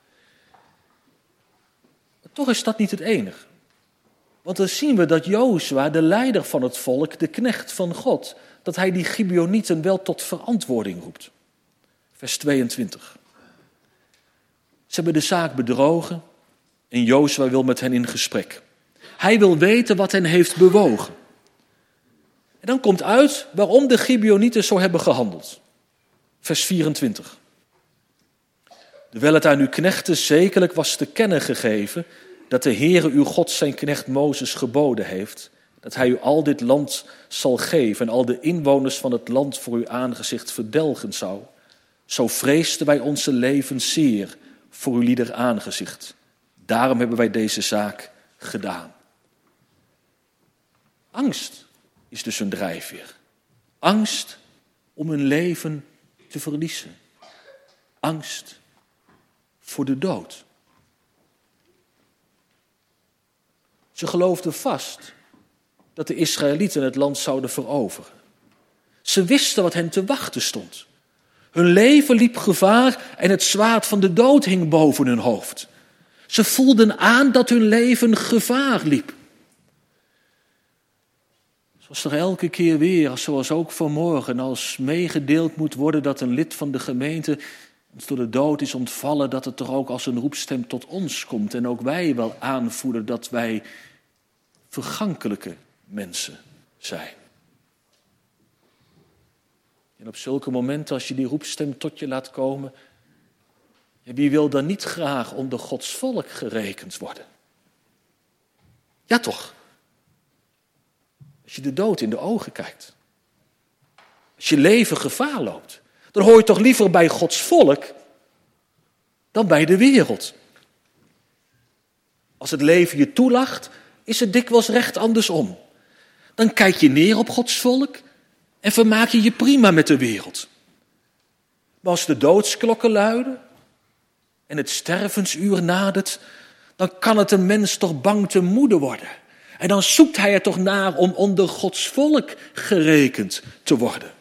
Maar toch is dat niet het enige. Want dan zien we dat Jozua, de leider van het volk, de knecht van God, dat hij die Gibeonieten wel tot verantwoording roept. Vers tweeëntwintig. Ze hebben de zaak bedrogen en Jozua wil met hen in gesprek. Hij wil weten wat hen heeft bewogen. En dan komt uit waarom de Gibeonieten zo hebben gehandeld. Vers vierentwintig. Terwijl het aan uw knechten zekerlijk was te kennen gegeven dat de Heere uw God zijn knecht Mozes geboden heeft, dat hij u al dit land zal geven en al de inwoners van het land voor uw aangezicht verdelgen zou, zo vreesden wij onze leven zeer voor uw lieder aangezicht. Daarom hebben wij deze zaak gedaan. Angst is dus een drijfveer. Angst om hun leven te verliezen. Angst voor de dood. Ze geloofden vast dat de Israëlieten het land zouden veroveren. Ze wisten wat hen te wachten stond. Hun leven liep gevaar en het zwaard van de dood hing boven hun hoofd. Ze voelden aan dat hun leven gevaar liep. Zoals er elke keer weer, zoals ook vanmorgen, als meegedeeld moet worden dat een lid van de gemeente ons door de dood is ontvallen, dat het toch ook als een roepstem tot ons komt. En ook wij wel aanvoelen dat wij vergankelijke mensen zijn. En op zulke momenten, als je die roepstem tot je laat komen, wie wil dan niet graag onder Gods volk gerekend worden? Ja toch? Als je de dood in de ogen kijkt. Als je leven gevaar loopt. Dan hoor je toch liever bij Gods volk dan bij de wereld. Als het leven je toelacht, is het dikwijls recht andersom. Dan kijk je neer op Gods volk en vermaak je je prima met de wereld. Maar als de doodsklokken luiden en het stervensuur nadert, dan kan het een mens toch bang te moede worden. En dan zoekt hij er toch naar om onder Gods volk gerekend te worden.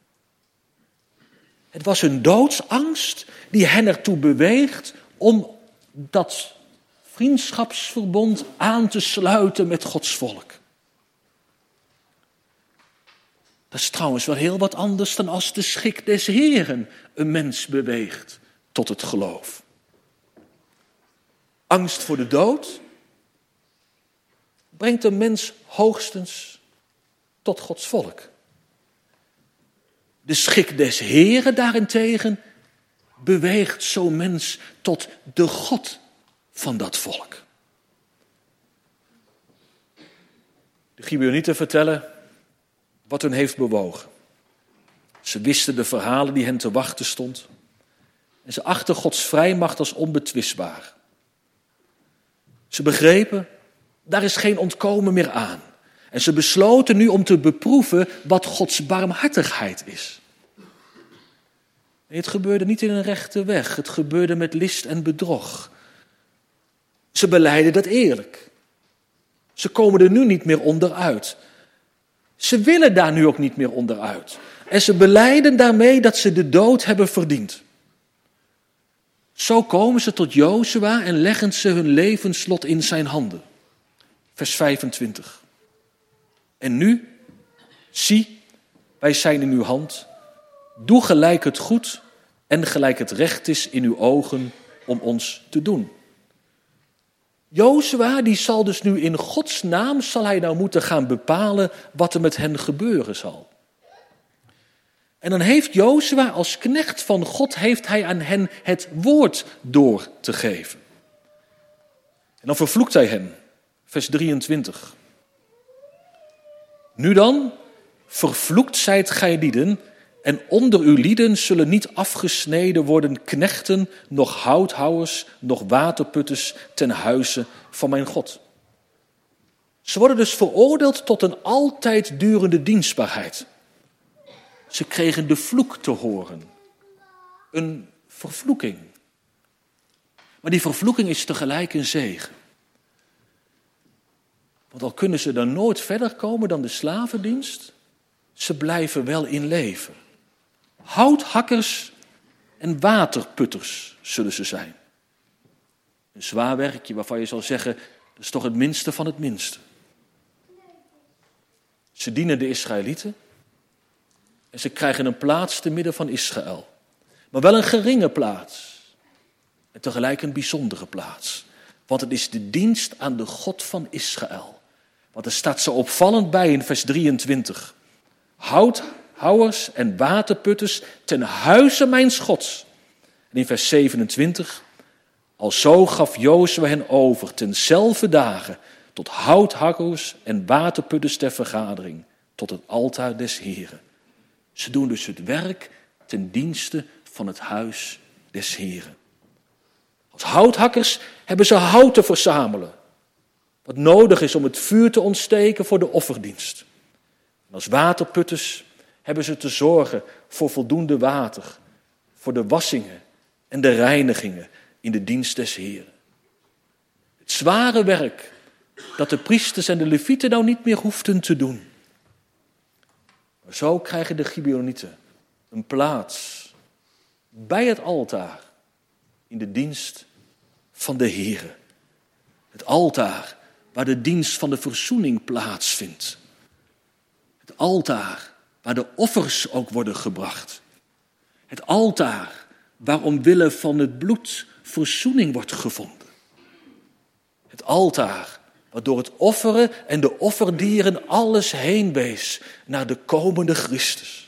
Het was hun doodsangst die hen ertoe beweegt om dat vriendschapsverbond aan te sluiten met Gods volk. Dat is trouwens wel heel wat anders dan als de schik des Heeren een mens beweegt tot het geloof. Angst voor de dood brengt een mens hoogstens tot Gods volk. De schik des Heeren daarentegen beweegt zo'n mens tot de God van dat volk. De Gibeonieten vertellen wat hun heeft bewogen. Ze wisten de verhalen die hen te wachten stond. En ze achten Gods vrijmacht als onbetwistbaar. Ze begrepen, daar is geen ontkomen meer aan. En ze besloten nu om te beproeven wat Gods barmhartigheid is. En het gebeurde niet in een rechte weg. Het gebeurde met list en bedrog. Ze belijden dat eerlijk. Ze komen er nu niet meer onderuit. Ze willen daar nu ook niet meer onderuit. En ze belijden daarmee dat ze de dood hebben verdiend. Zo komen ze tot Jozua en leggen ze hun levenslot in zijn handen. Vers vijfentwintig. En nu, zie, wij zijn in uw hand. Doe gelijk het goed en gelijk het recht is in uw ogen om ons te doen. Jozua, die zal dus nu in Gods naam, zal hij nou moeten gaan bepalen wat er met hen gebeuren zal. En dan heeft Jozua als knecht van God, heeft hij aan hen het woord door te geven. En dan vervloekt hij hen, vers drieëntwintig. Nu dan, vervloekt zijt gij lieden, en onder uw lieden zullen niet afgesneden worden knechten, noch houthouwers, noch waterputters ten huize van mijn God. Ze worden dus veroordeeld tot een altijd durende dienstbaarheid. Ze kregen de vloek te horen. Een vervloeking. Maar die vervloeking is tegelijk een zegen. Want al kunnen ze dan nooit verder komen dan de slavendienst, ze blijven wel in leven. Houthakkers en waterputters zullen ze zijn. Een zwaar werkje waarvan je zal zeggen, dat is toch het minste van het minste. Ze dienen de Israëlieten en ze krijgen een plaats te midden van Israël. Maar wel een geringe plaats en tegelijk een bijzondere plaats. Want het is de dienst aan de God van Israël. Want er staat zo opvallend bij in vers drieëntwintig. Houthouwers en waterputters ten huize mijns Gods. En in vers zevenentwintig. Alzo gaf Jozua hen over tenzelfde dagen tot houthakkers en waterputters ter vergadering, tot het altaar des Heren. Ze doen dus het werk ten dienste van het huis des Heren. Als houthakkers hebben ze hout te verzamelen, wat nodig is om het vuur te ontsteken voor de offerdienst. En als waterputters hebben ze te zorgen voor voldoende water, voor de wassingen en de reinigingen in de dienst des Heren. Het zware werk dat de priesters en de levieten nou niet meer hoefden te doen. Maar zo krijgen de Gibeonieten een plaats bij het altaar in de dienst van de Heren. Het altaar waar de dienst van de verzoening plaatsvindt. Het altaar waar de offers ook worden gebracht. Het altaar waar omwille van het bloed verzoening wordt gevonden. Het altaar waar door het offeren en de offerdieren alles heen wees naar de komende Christus.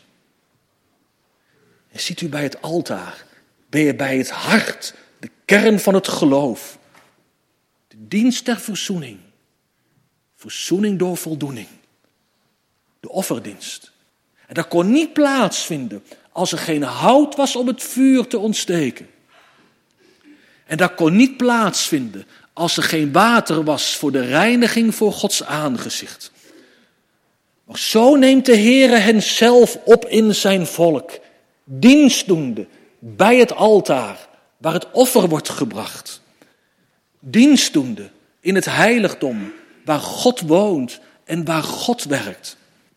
En ziet u bij het altaar, ben je bij het hart, de kern van het geloof. De dienst der verzoening. Verzoening door voldoening. De offerdienst. En dat kon niet plaatsvinden als er geen hout was om het vuur te ontsteken. En dat kon niet plaatsvinden als er geen water was voor de reiniging voor Gods aangezicht. Maar zo neemt de Heere hen zelf op in zijn volk, dienstdoende bij het altaar waar het offer wordt gebracht. Dienstdoende in het heiligdom waar God woont en waar God werkt.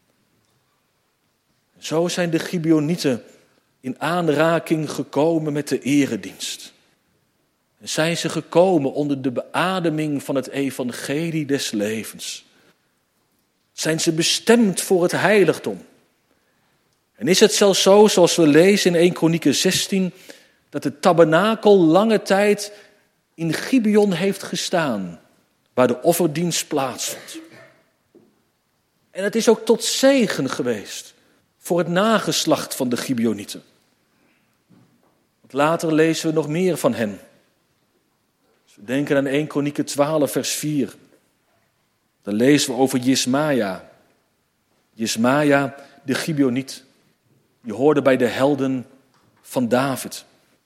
Zo zijn de Gibeonieten in aanraking gekomen met de eredienst. En zijn ze gekomen onder de beademing van het evangelie des levens. Zijn ze bestemd voor het heiligdom. En is het zelfs zo, zoals we lezen in Eerste Kronieken zestien, dat de tabernakel lange tijd in Gibeon heeft gestaan, waar de offerdienst plaatsvond. En het is ook tot zegen geweest voor het nageslacht van de Gibeonieten. Want later lezen we nog meer van hen. Als we denken aan Eerste Kronieken twaalf vers vier. Dan lezen we over Jesmaja. Jesmaja, de Gibeoniet. Die hoorde bij de helden van David.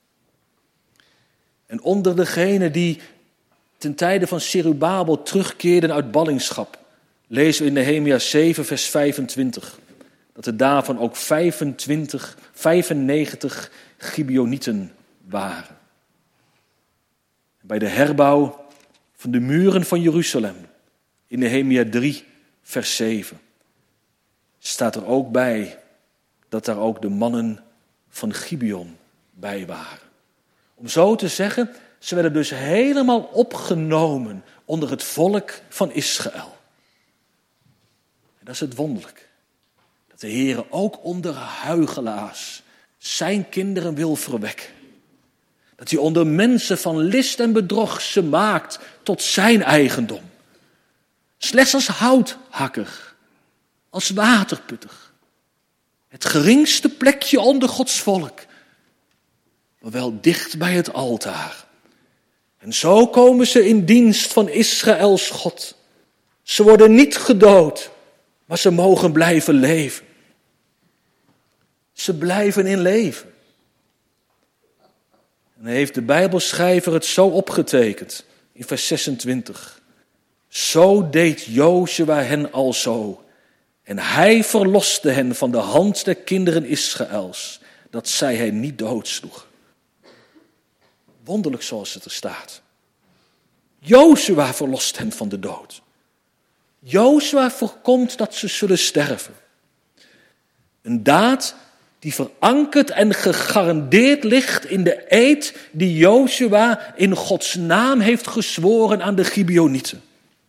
En onder degenen die ten tijde van Zerubabel terugkeerden uit ballingschap, lezen we in Nehemia zeven vers vijfentwintig. Dat er daarvan ook vijfentwintig, vijfennegentig Gibeonieten waren. Bij de herbouw van de muren van Jeruzalem, in Nehemia drie vers zeven, staat er ook bij dat daar ook de mannen van Gibeon bij waren. Om zo te zeggen, ze werden dus helemaal opgenomen onder het volk van Israël. En dat is het wonderlijke. Dat de Heer ook onder huichelaars zijn kinderen wil verwekken. Dat hij onder mensen van list en bedrog ze maakt tot zijn eigendom. Slechts als houthakker, als waterputter. Het geringste plekje onder Gods volk, maar wel dicht bij het altaar. En zo komen ze in dienst van Israëls God. Ze worden niet gedood, maar ze mogen blijven leven. Ze blijven in leven. En dan heeft de Bijbelschrijver het zo opgetekend in vers zesentwintig. Zo deed Jozua hen alzo. En hij verloste hen van de hand der kinderen Israëls, dat zij hen niet doodsloegen. Wonderlijk zoals het er staat. Jozua verlost hen van de dood. Jozua voorkomt dat ze zullen sterven. Een daad die verankerd en gegarandeerd ligt in de eed die Jozua in Gods naam heeft gezworen aan de Gibeonieten.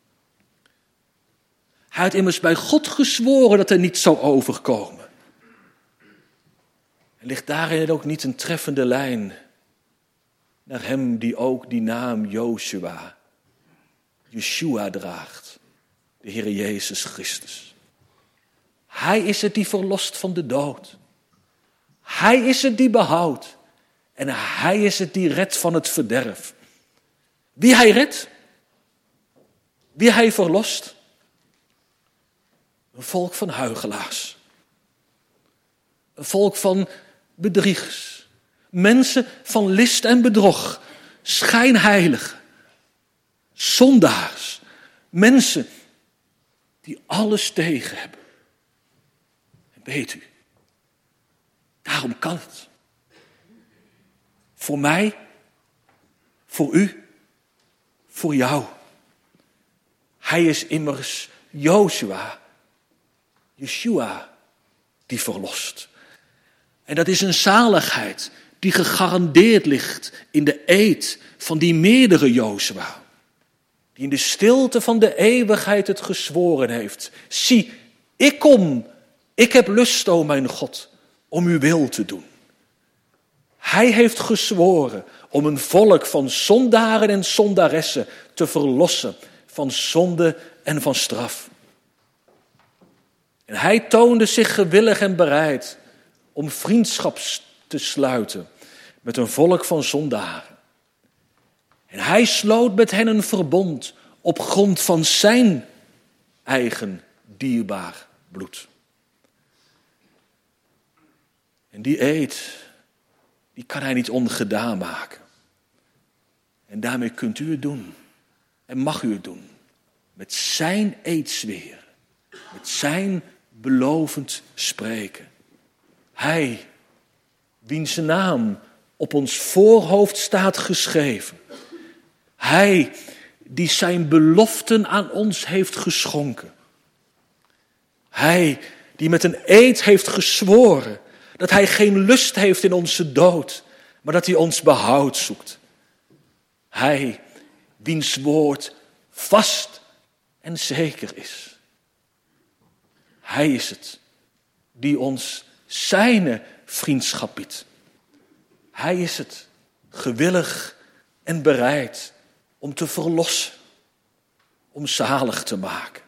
Hij had immers bij God gezworen dat er niet zou overkomen. Er ligt daarin ook niet een treffende lijn naar hem die ook die naam Jozua, Yeshua draagt, de Heer Jezus Christus. Hij is het die verlost van de dood. Hij is het die behoudt. En hij is het die redt van het verderf. Wie hij redt, wie hij verlost. Een volk van huichelaars. Een volk van bedriegers. Mensen van list en bedrog. Schijnheiligen. Zondaars. Mensen die alles tegen hebben. En weet u, daarom kan het. Voor mij, voor u, voor jou. Hij is immers Jozua, Yeshua, die verlost. En dat is een zaligheid die gegarandeerd ligt in de eed van die meerdere Jozua. Die in de stilte van de eeuwigheid het gezworen heeft. Zie, ik kom, ik heb lust, o mijn God, om uw wil te doen. Hij heeft gezworen om een volk van zondaren en zondaressen te verlossen van zonde en van straf. En hij toonde zich gewillig en bereid om vriendschap te sluiten met een volk van zondaren. En hij sloot met hen een verbond op grond van zijn eigen dierbaar bloed. En die eed, die kan hij niet ongedaan maken. En daarmee kunt u het doen. En mag u het doen. Met zijn eedzweer. Met zijn belovend spreken. Hij, wiens naam op ons voorhoofd staat geschreven. Hij, die zijn beloften aan ons heeft geschonken. Hij, die met een eed heeft gezworen dat hij geen lust heeft in onze dood, maar dat hij ons behoud zoekt. Hij, wiens woord vast en zeker is. Hij is het die ons zijne vriendschap biedt. Hij is het, gewillig en bereid om te verlossen, om zalig te maken.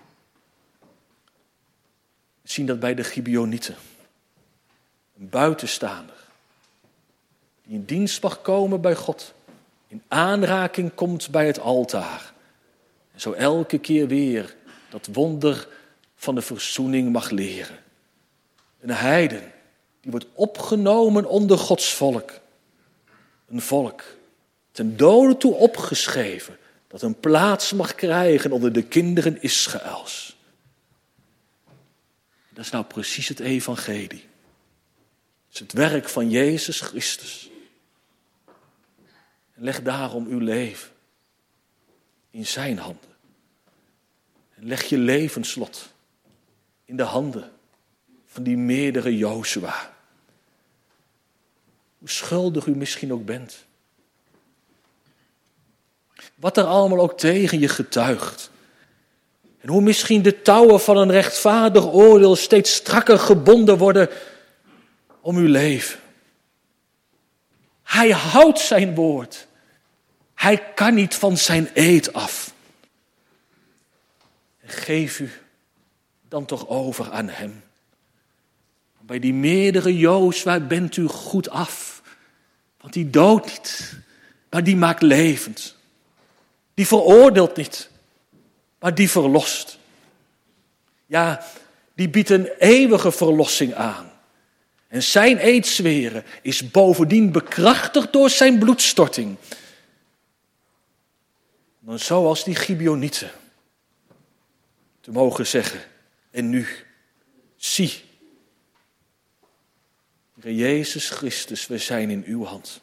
We zien dat bij de Gibeonieten. Een buitenstaander die in dienst mag komen bij God, in aanraking komt bij het altaar. En zo elke keer weer dat wonder van de verzoening mag leren. Een heiden die wordt opgenomen onder Gods volk. Een volk ten dode toe opgeschreven, dat een plaats mag krijgen onder de kinderen Israëls. Dat is nou precies het evangelie. Het is het werk van Jezus Christus. En leg daarom uw leven in zijn handen. En leg je levenslot in de handen van die meerdere Jozua. Hoe schuldig u misschien ook bent. Wat er allemaal ook tegen je getuigt. En hoe misschien de touwen van een rechtvaardig oordeel steeds strakker gebonden worden om uw leven. Hij houdt zijn woord. Hij kan niet van zijn eed af. En geef u dan toch over aan hem. Bij die meerdere Jozua bent u goed af. Want die doodt niet, maar die maakt levend. Die veroordeelt niet, maar die verlost. Ja, die biedt een eeuwige verlossing aan. En zijn eedzweren is bovendien bekrachtigd door zijn bloedstorting. Dan zoals die Gibeonieten te mogen zeggen, en nu, zie, Heer Jezus Christus, we zijn in uw hand.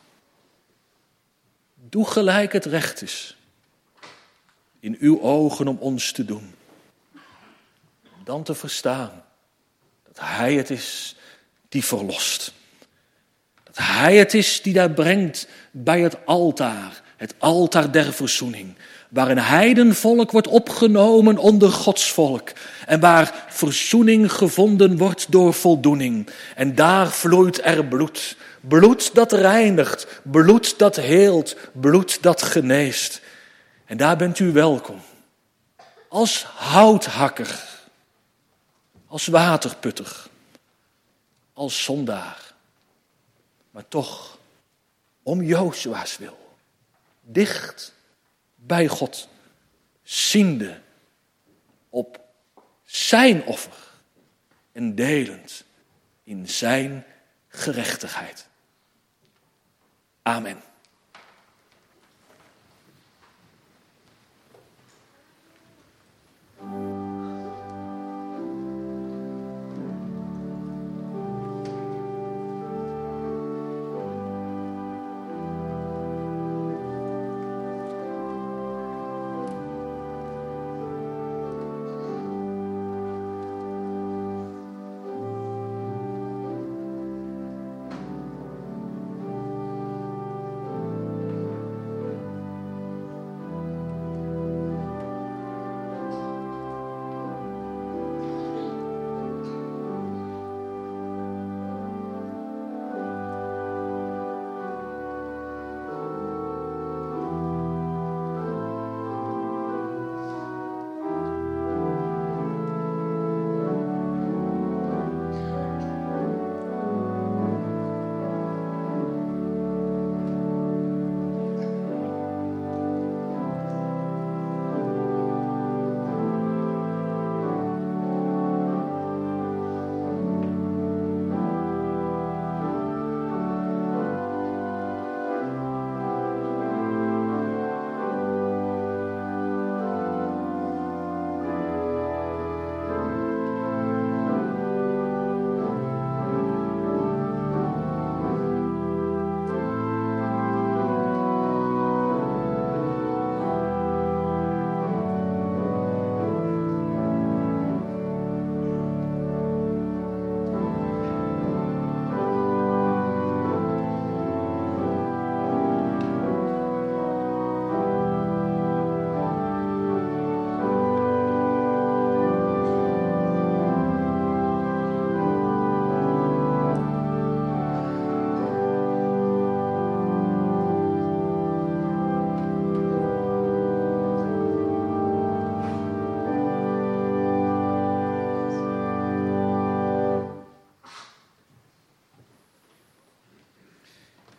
Doe gelijk het recht is in uw ogen om ons te doen. Om dan te verstaan dat hij het is die verlost. Dat hij het is die daar brengt bij het altaar, het altaar der verzoening. Waar een heidenvolk wordt opgenomen onder Gods volk. En waar verzoening gevonden wordt door voldoening. En daar vloeit er bloed. Bloed dat reinigt. Bloed dat heelt. Bloed dat geneest. En daar bent u welkom. Als houthakker. Als waterputter. Als zondaar. Maar toch, om Jozua's wil. Dicht bij God, ziende op zijn offer en delend in zijn gerechtigheid. Amen.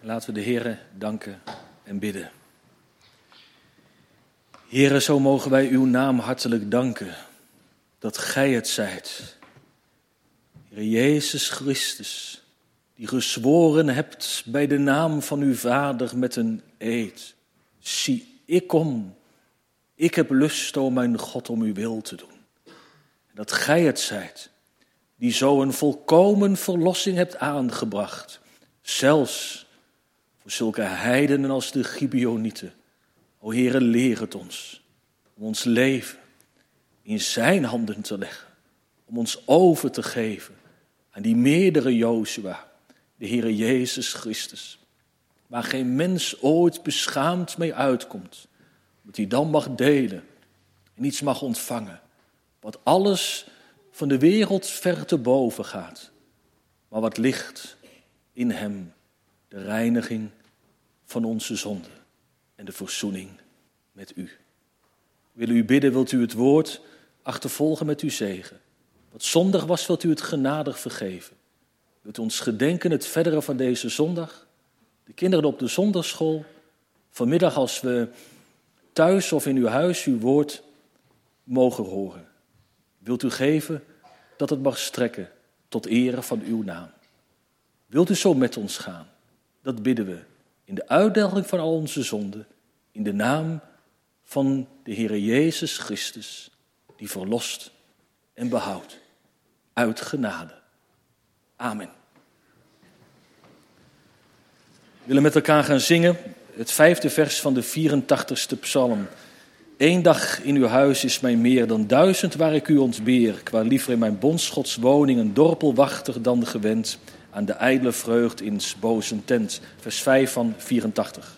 Laten we de Heere danken en bidden. Heere, zo mogen wij uw naam hartelijk danken, dat gij het zijt. Heere Jezus Christus, die gezworen hebt bij de naam van uw Vader met een eed. Zie, ik kom, ik heb lust, o mijn God, om uw wil te doen. En dat gij het zijt, die zo een volkomen verlossing hebt aangebracht, zelfs voor zulke heidenen als de Gibeonieten. O Heere, leer het ons, om ons leven in zijn handen te leggen, om ons over te geven aan die meerdere Jozua, de Heere Jezus Christus, waar geen mens ooit beschaamd mee uitkomt, dat hij dan mag delen en iets mag ontvangen, wat alles van de wereld ver te boven gaat, maar wat ligt in hem, de reiniging van onze zonde en de verzoening met u. We willen u bidden, wilt u het woord achtervolgen met uw zegen. Wat zondig was, wilt u het genadig vergeven. Wilt u ons gedenken het verdere van deze zondag, de kinderen op de zondagschool, vanmiddag als we thuis of in uw huis uw woord mogen horen. Wilt u geven dat het mag strekken tot ere van uw naam. Wilt u zo met ons gaan? Dat bidden we in de uitdelging van al onze zonden, in de naam van de Heere Jezus Christus, die verlost en behoudt, uit genade. Amen. We willen met elkaar gaan zingen het vijfde vers van de vierentachtigste psalm. Eén dag in uw huis is mij meer dan duizend waar ik u ontbeer. Ik wou liever in mijn bondsgods woning een dorpel wachter dan gewend aan de ijdele vreugd in 's bozen tent. Vers vijf van vierentachtig.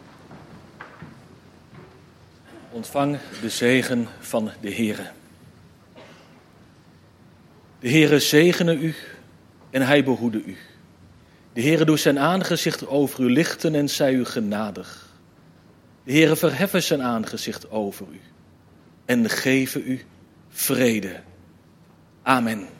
Ontvang de zegen van de Heere. De Heere zegene u en hij behoede u. De Heere doet zijn aangezicht over u lichten en zij u genadig. De Heere verheffen zijn aangezicht over u en geven u vrede. Amen.